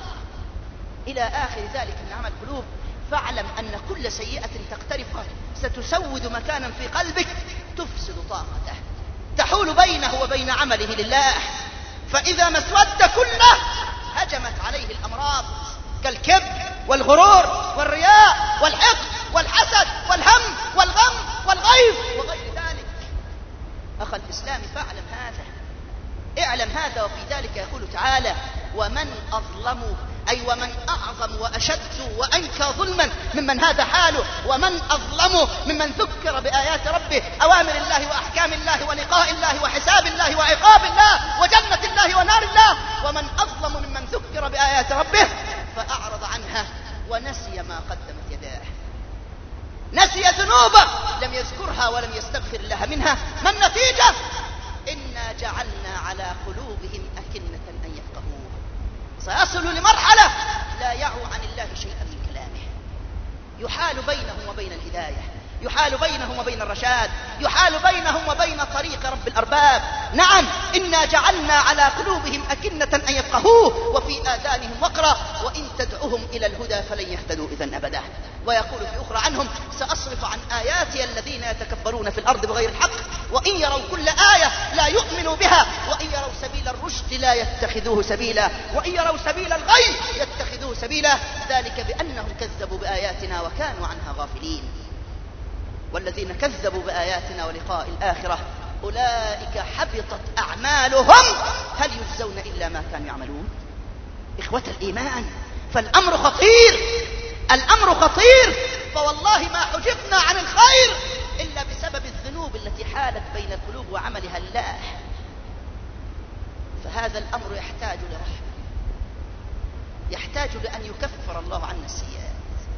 إلى آخر ذلك من عمل القلوب. فاعلم أن كل سيئة تقترفها ستسود مكانا في قلبك تفسد طاقته، تحول بينه وبين عمله لله. فإذا ما اسود كله هجمت عليه الأمراض كالكبر والغرور والرياء والحقد والحسد والهم والغم والغيظ وغير ذلك. أخ الإسلام فاعلم هذا، اعلم هذا. وفي ذلك يقول تعالى: ومن أظلم، أي ومن أعظم وأشد وأنكى ظلما ممن هذا حاله، ومن أظلم ممن ذكر بآيات ربه، أوامر الله وأحكام الله ولقاء الله وحساب الله وعقاب الله وجنة الله ونار الله. ومن أظلم ممن ذكر بآيات ربه فأعرض عنها ونسي ما قدمت يداه، نسي ذنوبه، لم يذكرها ولم يستغفر لها منها. ما النتيجة؟ إنا جعلنا على قلوبهم أكنة أن يفقهوه. سيصل لمرحلة لا يعو عن الله شيئا من كلامه، يحال بينهم وبين الهداية، يحال بينهم وبين الرشاد، يحال بينهم وبين طريق رب الأرباب. نعم، إنا جعلنا على قلوبهم أكنة أن يفقهوه وفي آذانهم وقرا وإن تدعوهم إلى الهدى فلن يهتدوا إذن أبدا. ويقول في أخرى عنهم: سأصرف عن آياتي الذين يتكبرون في الأرض بغير الحق وإن يروا كل آية لا يؤمنوا بها وإن يروا سبيل الرشد لا يتخذوه سبيلا وإن يروا سبيل الغي يتخذوه سبيلا، ذلك بأنهم كذبوا بآياتنا وكانوا عنها غافلين. والذين كذبوا بآياتنا ولقاء الآخرة أولئك حبطت أعمالهم هل يجزون إلا ما كانوا يعملون. إخوة الإيمان، فالأمر خطير، الأمر خطير. فوالله ما حجبنا عن الخير إلا بسبب الذنوب التي حالت بين القلوب وعملها لله. فهذا الأمر يحتاج لرحمة، يحتاج لأن يكفر الله عنا السيئات.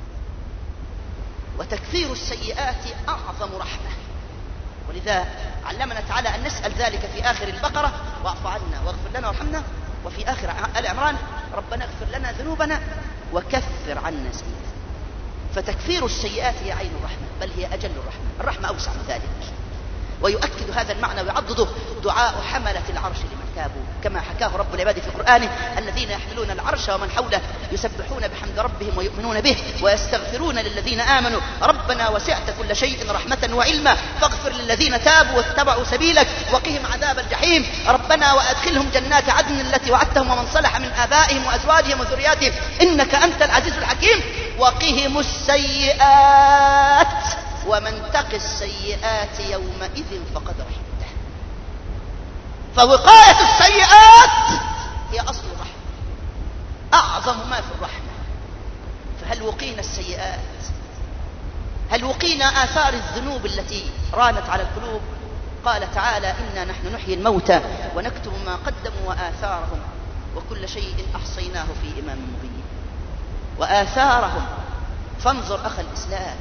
وتكفير السيئات أعظم رحمة، ولذا علمنا تعالى أن نسأل ذلك في آخر البقرة: واعف عنا واغفر لنا وارحمنا. وفي آخر آل عمران: ربنا اغفر لنا ذنوبنا وكفر عنا سيئاتنا. فتكفير السيئات هي عين الرحمة، بل هي أجل الرحمة أوسع من ذلك. ويؤكد هذا المعنى ويعضده دعاء حملة العرش لمن تابوا، كما حكاه رب العباد في قرآنه: الذين يحملون العرش ومن حوله يسبحون بحمد ربهم ويؤمنون به ويستغفرون للذين آمنوا ربنا وسعت كل شيء رحمة وعلما فاغفر للذين تابوا واتبعوا سبيلك وقهم عذاب الجحيم ربنا وأدخلهم جنات عدن التي وعدتهم ومن صلح من آبائهم وأزواجهم وذرياتهم إنك أنت العزيز الحكيم وقهم السيئات ومن تق السيئات يومئذ فقد رحمته. فوقاية السيئات هي أصل الرحمة، أعظم ما في الرحمة. فهل وقينا السيئات؟ هل وقينا آثار الذنوب التي رانت على القلوب؟ قال تعالى: إنا نحن نحيي الموتى ونكتب ما قدموا وآثارهم وكل شيء أحصيناه في إمام مبين. وآثارهم، فانظر أخ الإسلام،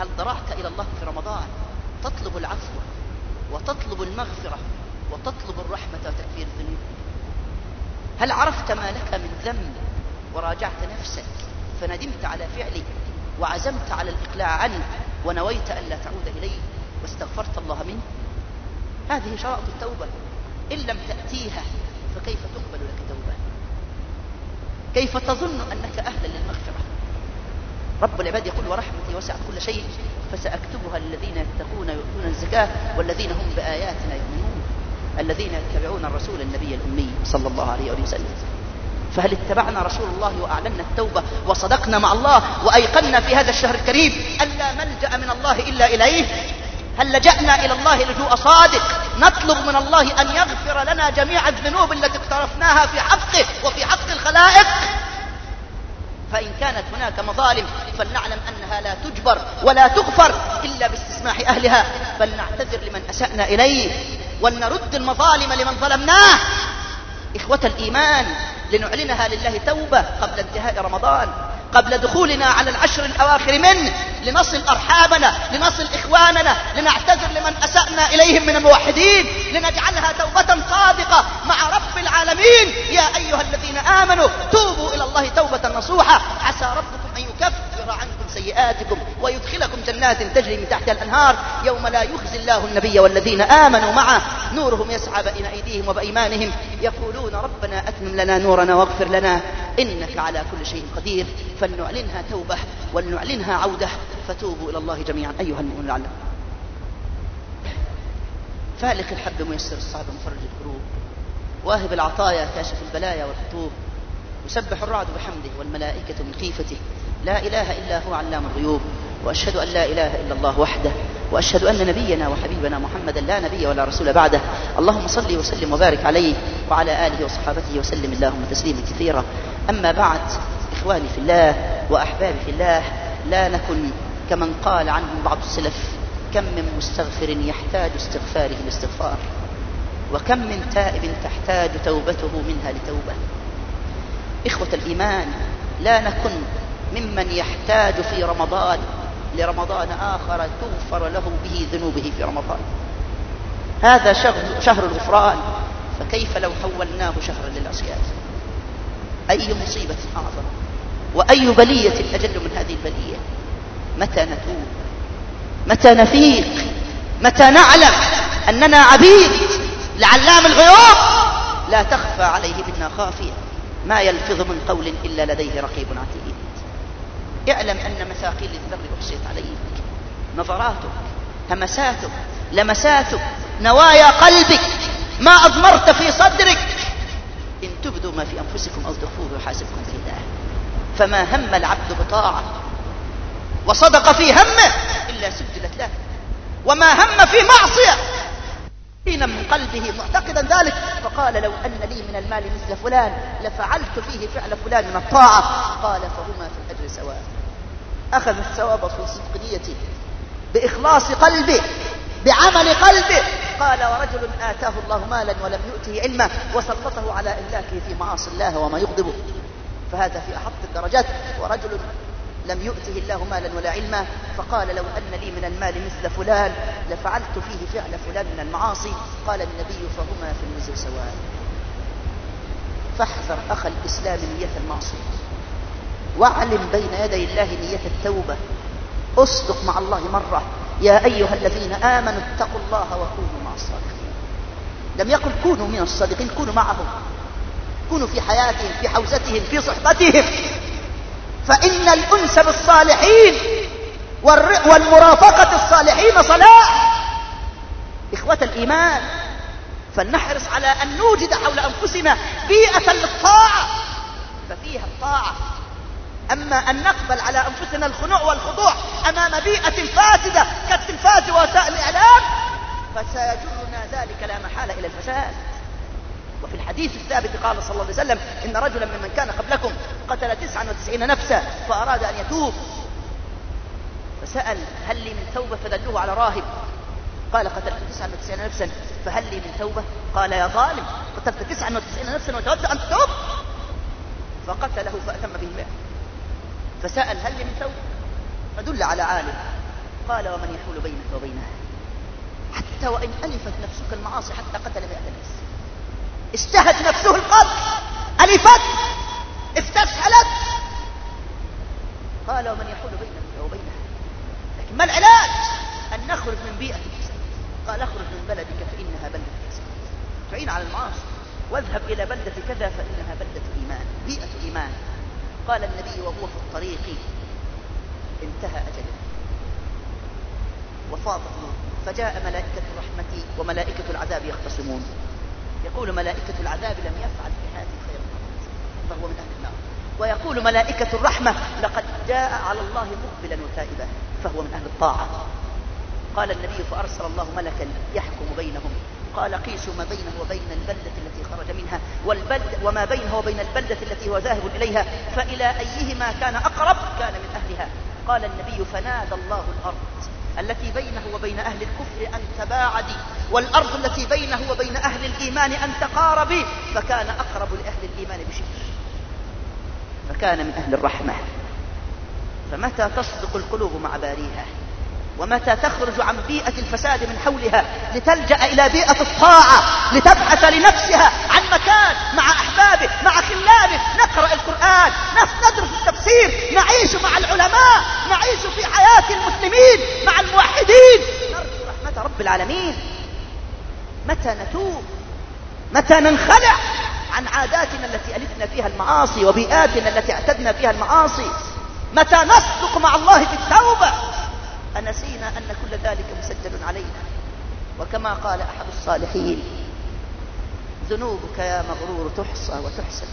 هل ضرعت إلى الله في رمضان تطلب العفو وتطلب المغفرة وتطلب الرحمة وتكفير الذنوب؟ هل عرفت ما لك من ذنب وراجعت نفسك فندمت على فعله وعزمت على الإقلاع عنه ونويت ألا تعود إليه واستغفرت الله منه؟ هذه شرائط التوبة. إن لم تأتيها فكيف تقبل لك توبة؟ كيف تظن أنك أهلا للمغفرة؟ رب العباد يقول ورحمتي وسعت كل شيء فسأكتبها للذين يتقون ويؤتون الزكاة والذين هم بآياتنا يؤمنون، الذين يتبعون الرسول النبي الأمي صلى الله عليه وسلم. فهل اتبعنا رسول الله وأعلنا التوبة وصدقنا مع الله وأيقنا في هذا الشهر الكريم أن لا ملجأ من الله إلا إليه؟ هل لجأنا إلى الله لجوء صادق نطلب من الله أن يغفر لنا جميع الذنوب التي اقترفناها في حقه وفي حق الخلائق؟ فإن كانت هناك مظالم فلنعلم أنها لا تجبر ولا تغفر إلا باستسماح أهلها، فلنعتذر لمن أسأنا إليه ولنرد المظالم لمن ظلمناه. إخوة الإيمان، لنعلنها لله توبة قبل انتهاء رمضان، قبل دخولنا على العشر الأواخر منه، لنصل أرحامنا، لنصل إخواننا، لنعتذر لمن أسأنا إليهم من الموحدين، لنجعلها توبة صادقة مع رب العالمين. يا أيها الذين آمنوا توبوا إلى الله توبة نصوحة عسى ربكم أن يكفر عنكم سيئاتكم ويدخلكم جنات تجري من تحتها الأنهار يوم لا يخزي الله النبي والذين آمنوا معه نورهم يسعى بين أيديهم وبأيمانهم يقولون ربنا أتمم لنا نورنا واغفر لنا إنك على كل شيء قدير. فلنعلنها توبة ولنعلنها عودة، فتوبوا إلى الله جميعا أيها المؤمنون لعلكم. فالق الحب ميسر الصعب مفرج الكروب واهب العطايا كاشف البلايا والخطوب يسبح الرعد بحمده والملائكة من خيفته لا إله إلا هو علام الغيوب. وأشهد أن لا إله إلا الله وحده وأشهد أن نبينا وحبيبنا محمدا لا نبي ولا رسول بعده. اللهم صل وسلم وبارك عليه وعلى آله وصحابته وسلم اللهم تسليما كثيرا. أما بعد، إخواني في الله وأحبابي في الله، لا نكن كمن قال عنهم بعض السلف كم من مستغفر يحتاج استغفاره الاستغفار وكم من تائب تحتاج توبته منها لتوبة. إخوة الإيمان، لا نكن ممن يحتاج في رمضان لرمضان آخر تغفر له به ذنوبه في رمضان. هذا شهر الغفران، فكيف لو حولناه شهرا للعصيان؟ أي مصيبة أعظم وأي بلية أجل من هذه البلية؟ متى نتوب؟ متى نفيق؟ متى نعلم أننا عبيد لعلام الغيوب لا تخفى عليه منا خافية ما يلفظ من قول إلا لديه رقيب عتيد. اعلم أن مثاقيل الذر أحصيت عليك، نظراتك، همساتك، لمساتك، نوايا قلبك، ما أضمرت في صدرك. إن تبدوا ما في أنفسكم أو تخفوه يحاسبكم به الله. فما هم العبد بطاعة وصدق في همه إلا سجلت له، وما هم في معصية حين من قلبه معتقدا ذلك فقال لو أن لي من المال مثل فلان لفعلت فيه فعل فلان من الطاعة، قال فهما في الأجر سواء. أخذ الثواب في صدق نيته بإخلاص قلبه بعمل قلبه. قال ورجل آتاه الله مالا ولم يؤته علما وسلطه على إهلاكه في معاصي الله وما يغضبه، فهذا في أحط الدرجات. ورجل لم يؤته الله مالا ولا علما فقال لو أن لي من المال مثل فلان لفعلت فيه فعل فلان من المعاصي، قال النبي فهما في الوزر سواء. فاحذر أخ الإسلام نية المعصية، واعلم بين يدي الله نية التوبة. اصدق مع الله مرة. يا أيها الذين آمنوا اتقوا الله وكونوا مع الصادقين. لم يقل كونوا من الصادقين، كونوا معهم، كونوا في حياتهم، في حوزتهم، في صحبتهم. فإن الأنس بالصالحين والمرافقة الصالحين صلاح. إخوة الإيمان، فلنحرص على أن نوجد حول أنفسنا بيئة للطاعة ففيها الطاعة. أما أن نقبل على أنفسنا الخنوع والخضوع أمام بيئة فاسدة كالتلفاز ووسائل الإعلام فسيجرنا ذلك لا محالة إلى الفساد. وفي الحديث الثابت قال صلى الله عليه وسلم إن رجلا ممن كان قبلكم قتل 99 نفسا فأراد أن يتوب فسأل هل لي من توبة فدلوه على راهب قال قتلت 99 نفسا فهل لي من توبة؟ قال يا ظالم قتلت 99 نفسا وتود أن تتوب؟ فقتله فأتم به 100. فسأل هل لي من توبة؟ فدل على عالم قال ومن يحول بينك وبينها حتى وإن ألفت نفسك المعاصي حتى قتل 100 نفس، اشتهت نفسه القتل، ألفت، استسهلت، قال ومن يحول بينك وبينها. لكن ما العلاج؟ أن نخرج من بيئة الفساد. قال اخرج من بلدك فإنها بلدة فساد، تعين على المعاصي، واذهب إلى بلدة كذا فإنها بلدة إيمان، بيئة إيمان. قال النبي وهو في الطريق انتهى أجله وفاضت نوره، فجاء ملائكة الرحمة وملائكة العذاب يختصمون، يقول ملائكة العذاب لم يفعل في حياته خيرا فهو من أهل النار، ويقول ملائكة الرحمة لقد جاء على الله مقبلا وتائبا فهو من أهل الطاعة. قال النبي فأرسل الله ملكا يحكم بينهم، قال قيسوا ما بينه وبين البلدة التي خرج منها وما بينه وبين البلدة التي هو ذاهب إليها فإلى أيهما كان أقرب كان من أهلها. قال النبي فنادى الله الأرض التي بينه وبين أهل الكفر أن تباعدي، والأرض التي بينه وبين أهل الإيمان أن تقاربي، فكان أقرب لأهل الإيمان بشبر، فكان من أهل الرحمة. فمتى تصدق القلوب مع باريها، ومتى تخرج عن بيئة الفساد من حولها لتلجأ إلى بيئة الطاعة لتبحث لنفسها عن مكان مع أحبابه مع خلانه، نقرأ القرآن، ندرس التفسير، نعيش مع العلماء، نعيش في حياة المسلمين مع الموحدين، نرجو رحمة رب العالمين. متى نتوب، متى ننخلع عن عاداتنا التي ألفنا فيها المعاصي وبيئاتنا التي اعتدنا فيها المعاصي، متى نصدق مع الله في التوبة. أنسينا أن كل ذلك مسجل علينا، وكما قال أحد الصالحين ذنوبك يا مغرور تحصى وتحسب،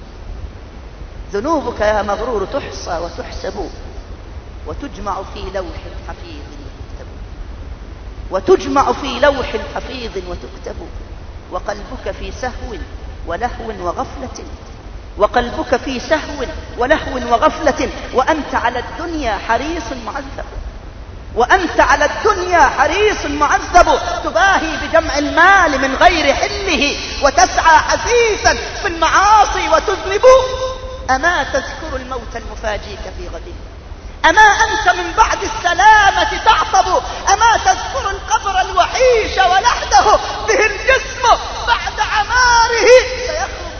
ذنوبك يا مغرور تحصى وتحسب، وتجمع في لوح حفيظ وتكتب، وتجمع في لوح حفيظ وتكتب، وقلبك في سهو ولهو وغفلة، وقلبك في سهو ولهو وغفلة، وأنت على الدنيا حريص معذب، وأنت على الدنيا حريص معذب، تباهي بجمع المال من غير حله، وتسعى حثيثا في المعاصي وتذنب. أما تذكر الموت المفاجيك في غد، أما أنت من بعد السلامة تعصب، أما تذكر القبر الوحيش ولحده به الجسم بعد عماره سيخرج.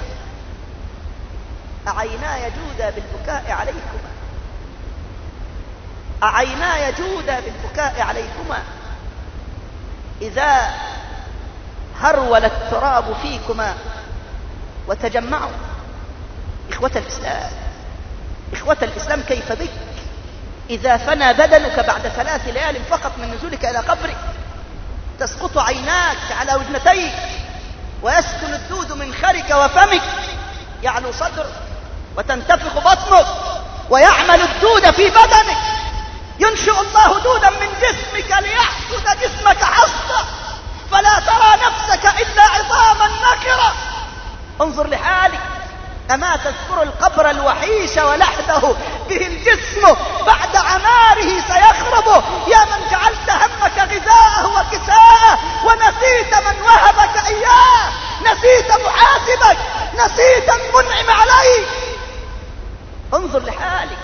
أعيناي جودا بالبكاء عليكما، أعيناي جودا بالبكاء عليكما، إذا هرول التراب فيكما وتجمعوا. إخوة الإسلام، إخوة الإسلام، كيف بك إذا فنى بدنك بعد 3 ليال فقط من نزولك إلى قبرك، تسقط عيناك على وجنتيك، ويسكن الدود من خرك وفمك، يعلو صدرك وتنتفخ بطنك، ويعمل الدود في بدنك، ينشئ الله دودا من جسمك ليحسد جسمك حسدا، فلا ترى نفسك إلا عظاما نخرة. انظر لحالك، أما تذكر القبر الوحيش ولحده به الجسم بعد عماره سيخرب. يا من جعلت همك غذاءه وكساءه، ونسيت من وهبك إياه، نسيت محاسبك، نسيت المنعم عليك. انظر لحالك،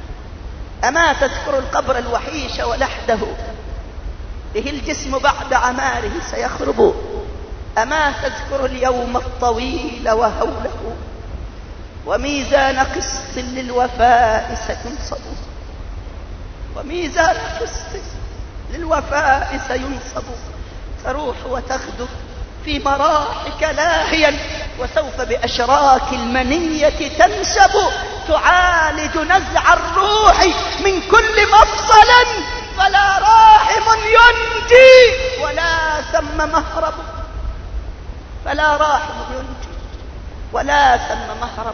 أما تذكر القبر الوحيش ولحده به الجسم بعد عماره سيخرب. أما تذكر اليوم الطويل وهوله، وميزان قسط للوفاء سينصب، وميزان قسط للوفاء سينصب. تروح وتغدو في مراحك لاهيا، وسوف بأشراك المنية تنسب. تعالج نزع الروح من كل مفصل، فلا راحم ينجي ولا ثم مهرب، فلا راحم ينجي ولا ثم مهرب.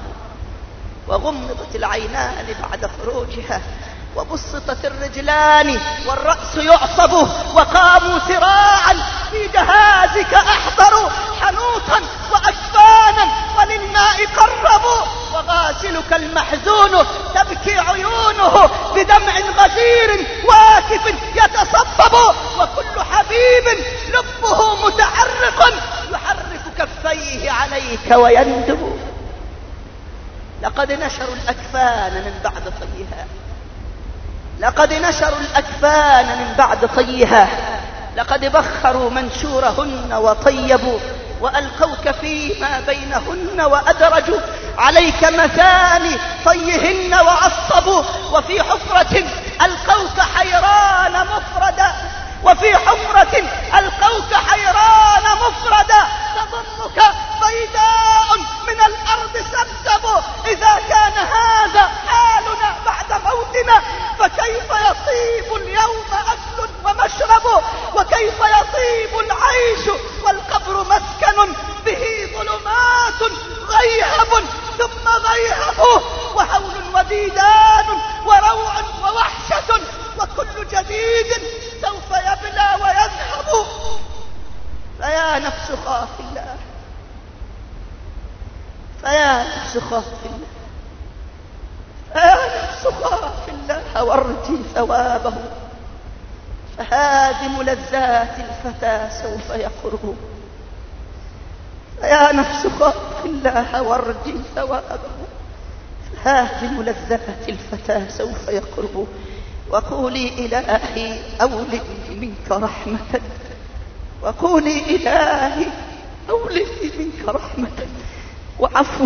وغمضت العينان بعد خروجها، وبسطت الرجلان والرأس يعصب، وقاموا سراعا في جهازك أحضروا حنوطا وأكفانا وللماء قربوا. وغاسلك المحزون تبكي عيونه بدمع غزير واكف يتصبب، وكل حبيب لبه متحرق يحرك كفيه عليك ويندب. لقد نشروا الأكفان من بعد طيها، لقد نشروا الأكفان من بعد طيها، لقد بخروا منشورهن وطيبوا، وألقوك فيما بينهن وأدرجوا عليك مثاني طيهن وعصبوا، وفي حفرة ألقوك حيران مفردا، وفي حفرة ألقوك حيران مفردا، تضمك بيداء من الأرض سبسب. إذا كان هذا حالنا بعد موتنا فكيف يطيب اليوم أكل ومشرب، وكيف يطيب العيش والقبر مسكن به ظلمات غيهب ثم غيهب، وهول وديدان وروع ووحشة، وكل جديد سوف يبلى ويذهب. فيا نفس خاف الله، فيا نفس خاف الله، فيا نفس خاف الله وارجي ثوابه، فهادم لذات الفتى سوف يقرب. فيا نفس خاف الله وارجي ثوابه، فهادم لذات الفتى سوف يقرب. وقولي إلهي أولد منك رحمة، وقولي إلهي أولد منك رحمة وعفوا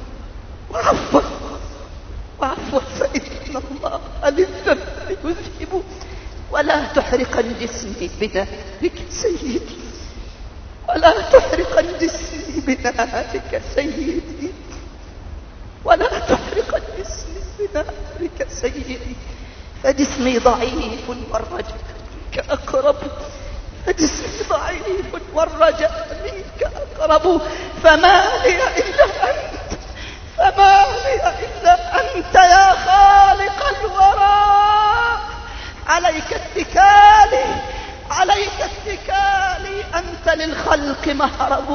وعفوا وعفوا، فإن الله للذنب يذهب. ولا تحرقن جسمي بنارك سيدي، ولا تحرقن جسمي بنارك سيدي، ولا تحرقن جسمي بنارك سيدي، فجسمي ضعيف والرجاء منك أقرب، فجسمي ضعيف والرجاء منك أقرب. فما لي إلا أنت، فما لي إلا أنت يا خالق الورى، عليك اتكالي، عليك اتكالي، أنت للخلق مهرب،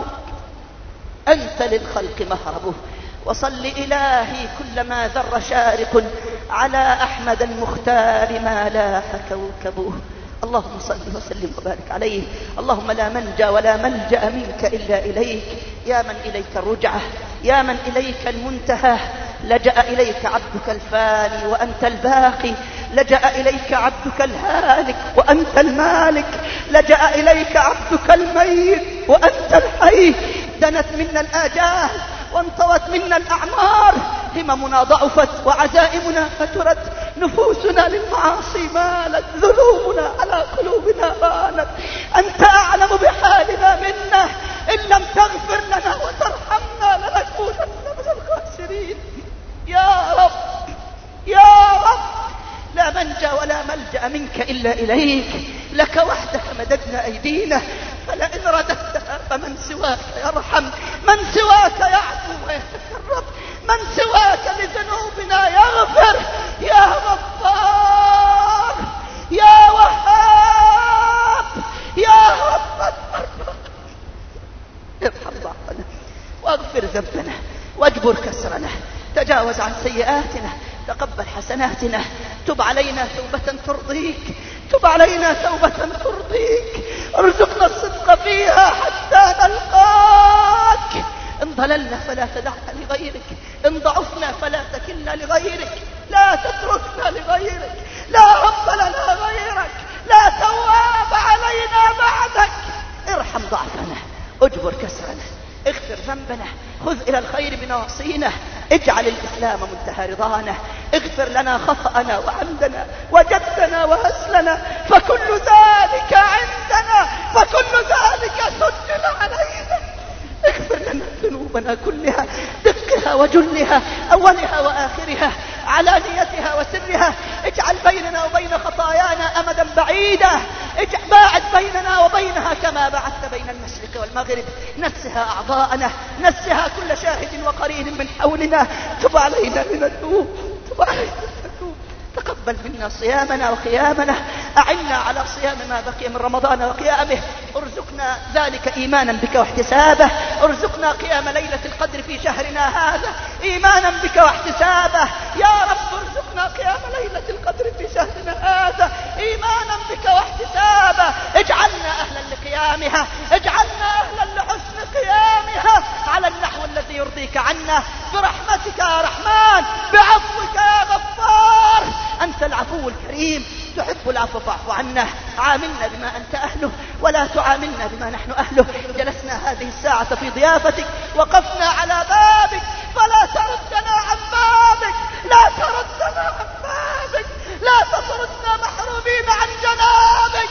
أنت للخلق مهرب. وصل إلهي كلما ذر شارق على أحمد المختار ما لاح كوكبه. اللهم صل وسلم وبارك عليه. اللهم لا منجا ولا ملجأ منك إلا إليك، يا من إليك الرجعة، يا من إليك المنتهى. لجأ إليك عبدك الفاني وأنت الباقي، لجأ إليك عبدك الهالك وأنت المالك، لجأ إليك عبدك الميت وأنت الحي. دنت منا الآجال وانطوت منا الأعمار، هممنا ضعفت وعزائمنا فترت، نفوسنا للمعاصي مالت، ذنوبنا على قلوبنا بانت. أنت أعلم بحالنا منا، إن لم تغفر لنا وترحمنا لنكونن من الخاسرين. يا رب، يا رب، لا منجا ولا ملجأ منك إلا إليك، لك وحدك مددنا أيدينا، فلئن رددتها فمن سواك يرحم، من سواك يعفو ويتكرم، من سواك لذنوبنا يغفر. يا غفار، يا وهاب، يا رب الأرباب، ارحم ضعفنا واغفر ذنبنا واجبر كسرنا، تجاوز عن سيئاتنا، تقبل حسناتنا، تب علينا توبة ترضيك، تب علينا توبة ترضيك، ارزقنا الصدق فيها حتى نلقاك. إن ضللنا فلا تدعنا لغيرك، إن ضعفنا فلا تكلنا لغيرك، لا تتركنا لغيرك، لا رب لنا غيرك، لا تواب علينا بعدك. ارحم ضعفنا، اجبر كسرنا، اغفر ذنبنا، خذ إلى الخير بنواصينا، اجعل الإسلام منتهى رضانا، اغفر لنا خطأنا وعمدنا وجدنا وهزلنا، فكل ذلك عندنا، فكل ذلك سجل علينا. اغفر لنا ذنوبنا كلها، دقها وجلها، أولها وآخرها، علانيتها وسرها. اجعل بيننا وبين خطايانا أمدا بعيدا، باعد بيننا وبينها كما بعدت بين المشرق والمغرب. نسها أعضاءنا، نسها كل شاهد وقرين من حولنا. تب علينا لنتوب، تب علينا لنتوب. تقبل منا صيامنا وقيامنا، أعنا على صيام ما بقي من رمضان وقيامه، ارزقنا ذلك إيمانا بك واحتسابه، ارزقنا قيام ليلة القدر في شهرنا هذا إيمانا بك واحتسابه. يا رب ارزقنا قيام ليلة القدر في شهرنا هذا إيمانا بك واحتسابه. اجعلنا أهلا لقيامها، اجعلنا أهلا لحسن قيامها على النحو الذي يرضيك عنا، برحمتك يا رحمن، بعفوك يا غفار. أنت العفو الكريم تحب العفو فاعف عنا. عاملنا بما أنت أهله ولا تعاملنا بما نحن أهله. جلسنا هذه الساعة في ضيافتك، وقفنا على بابك، فلا تردنا عن بابك، لا تردنا عن بابك، لا تطردنا محرومين عن جنابك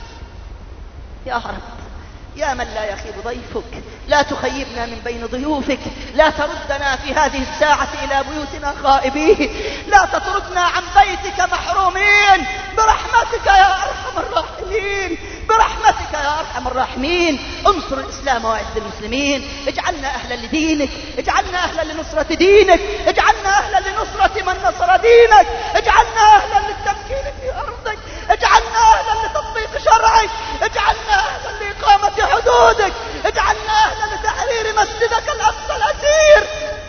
يا رب. يا من لا يخيب ضيفك، لا تخيبنا من بين ضيوفك، لا تردنا في هذه الساعة إلى بيوتنا خائبين، لا تطردنا عن بيتك محرومين، برحمتك يا أرحم الراحمين، برحمتك يا أرحم الراحمين. انصر الإسلام وأعز المسلمين، اجعلنا أهلا لدينك، اجعلنا أهلا لنصرة دينك، اجعلنا أهلا لنصرة من نصر دينك، اجعلنا أهلا للتمكين في أرضك، اجعلنا أهلا لتطبيق شرعك، اجعلنا أهلا لإقامة حدودك، اجعلنا أهلا لتحرير مسجدك الأقصى الأسير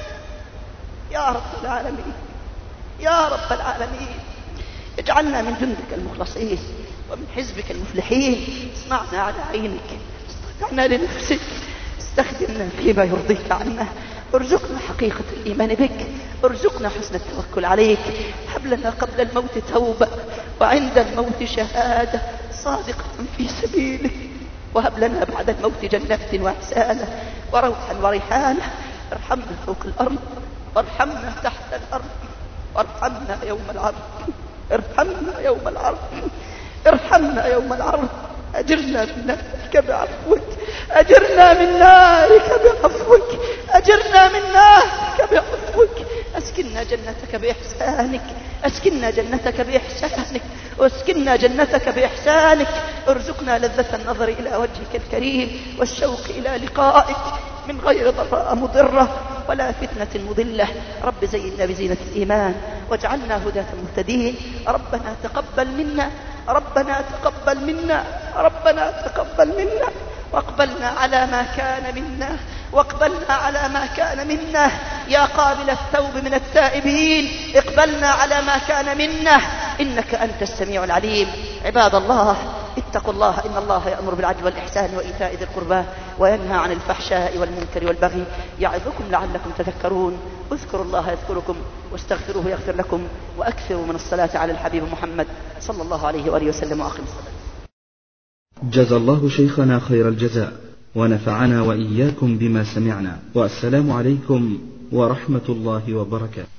يا رب العالمين، يا رب العالمين. اجعلنا من جندك المخلصين ومن حزبك المفلحين. اسمعنا على عينك، استطعنا لنفسك، استخدمنا فيما يرضيك عنا. ارزقنا حقيقة الإيمان بك، ارزقنا حسن التوكل عليك. هب لنا قبل الموت توبة وعند الموت شهادة صادقة في سبيلك، وهب لنا بعد الموت جنات وإحسانا وروحا وريحانا. ارحمنا فوق الأرض وارحمنا تحت الأرض وارحمنا يوم العرض، ارحمنا يوم العرض، ارحمنا يوم العرض. أجرنا من نارك بعفوك، أجرنا من نارك بعفوك، أجرنا من نارك بعفوك. أسكننا جنتك بإحسانك، أسكننا جنتك بإحسانك، واسكننا جنتك بإحسانك. ارزقنا لذة النظر إلى وجهك الكريم والشوق إلى لقائك من غير ضراء مضرة ولا فتنة مضلة. رب زينا بزينة الإيمان واجعلنا هداة مهتدين. ربنا تقبل منا، ربنا تقبل منا، ربنا تقبل منا، واقبلنا على ما كان منا، واقبلنا على ما كان منا. يا قابل التوب من التائبين اقبلنا على ما كان منا، إنك أنت السميع العليم. عباد الله اتقوا الله، إن الله يأمر بالعدل والإحسان وإيتاء ذي القربى وينهى عن الفحشاء والمنكر والبغي يعظكم لعلكم تذكرون. اذكروا الله يذكركم واستغفروه يغفر لكم، وأكثروا من الصلاة على الحبيب محمد صلى الله عليه وآله وسلم. وأقم الصلاة. جزى الله شيخنا خير الجزاء ونفعنا وإياكم بما سمعنا، والسلام عليكم ورحمة الله وبركاته.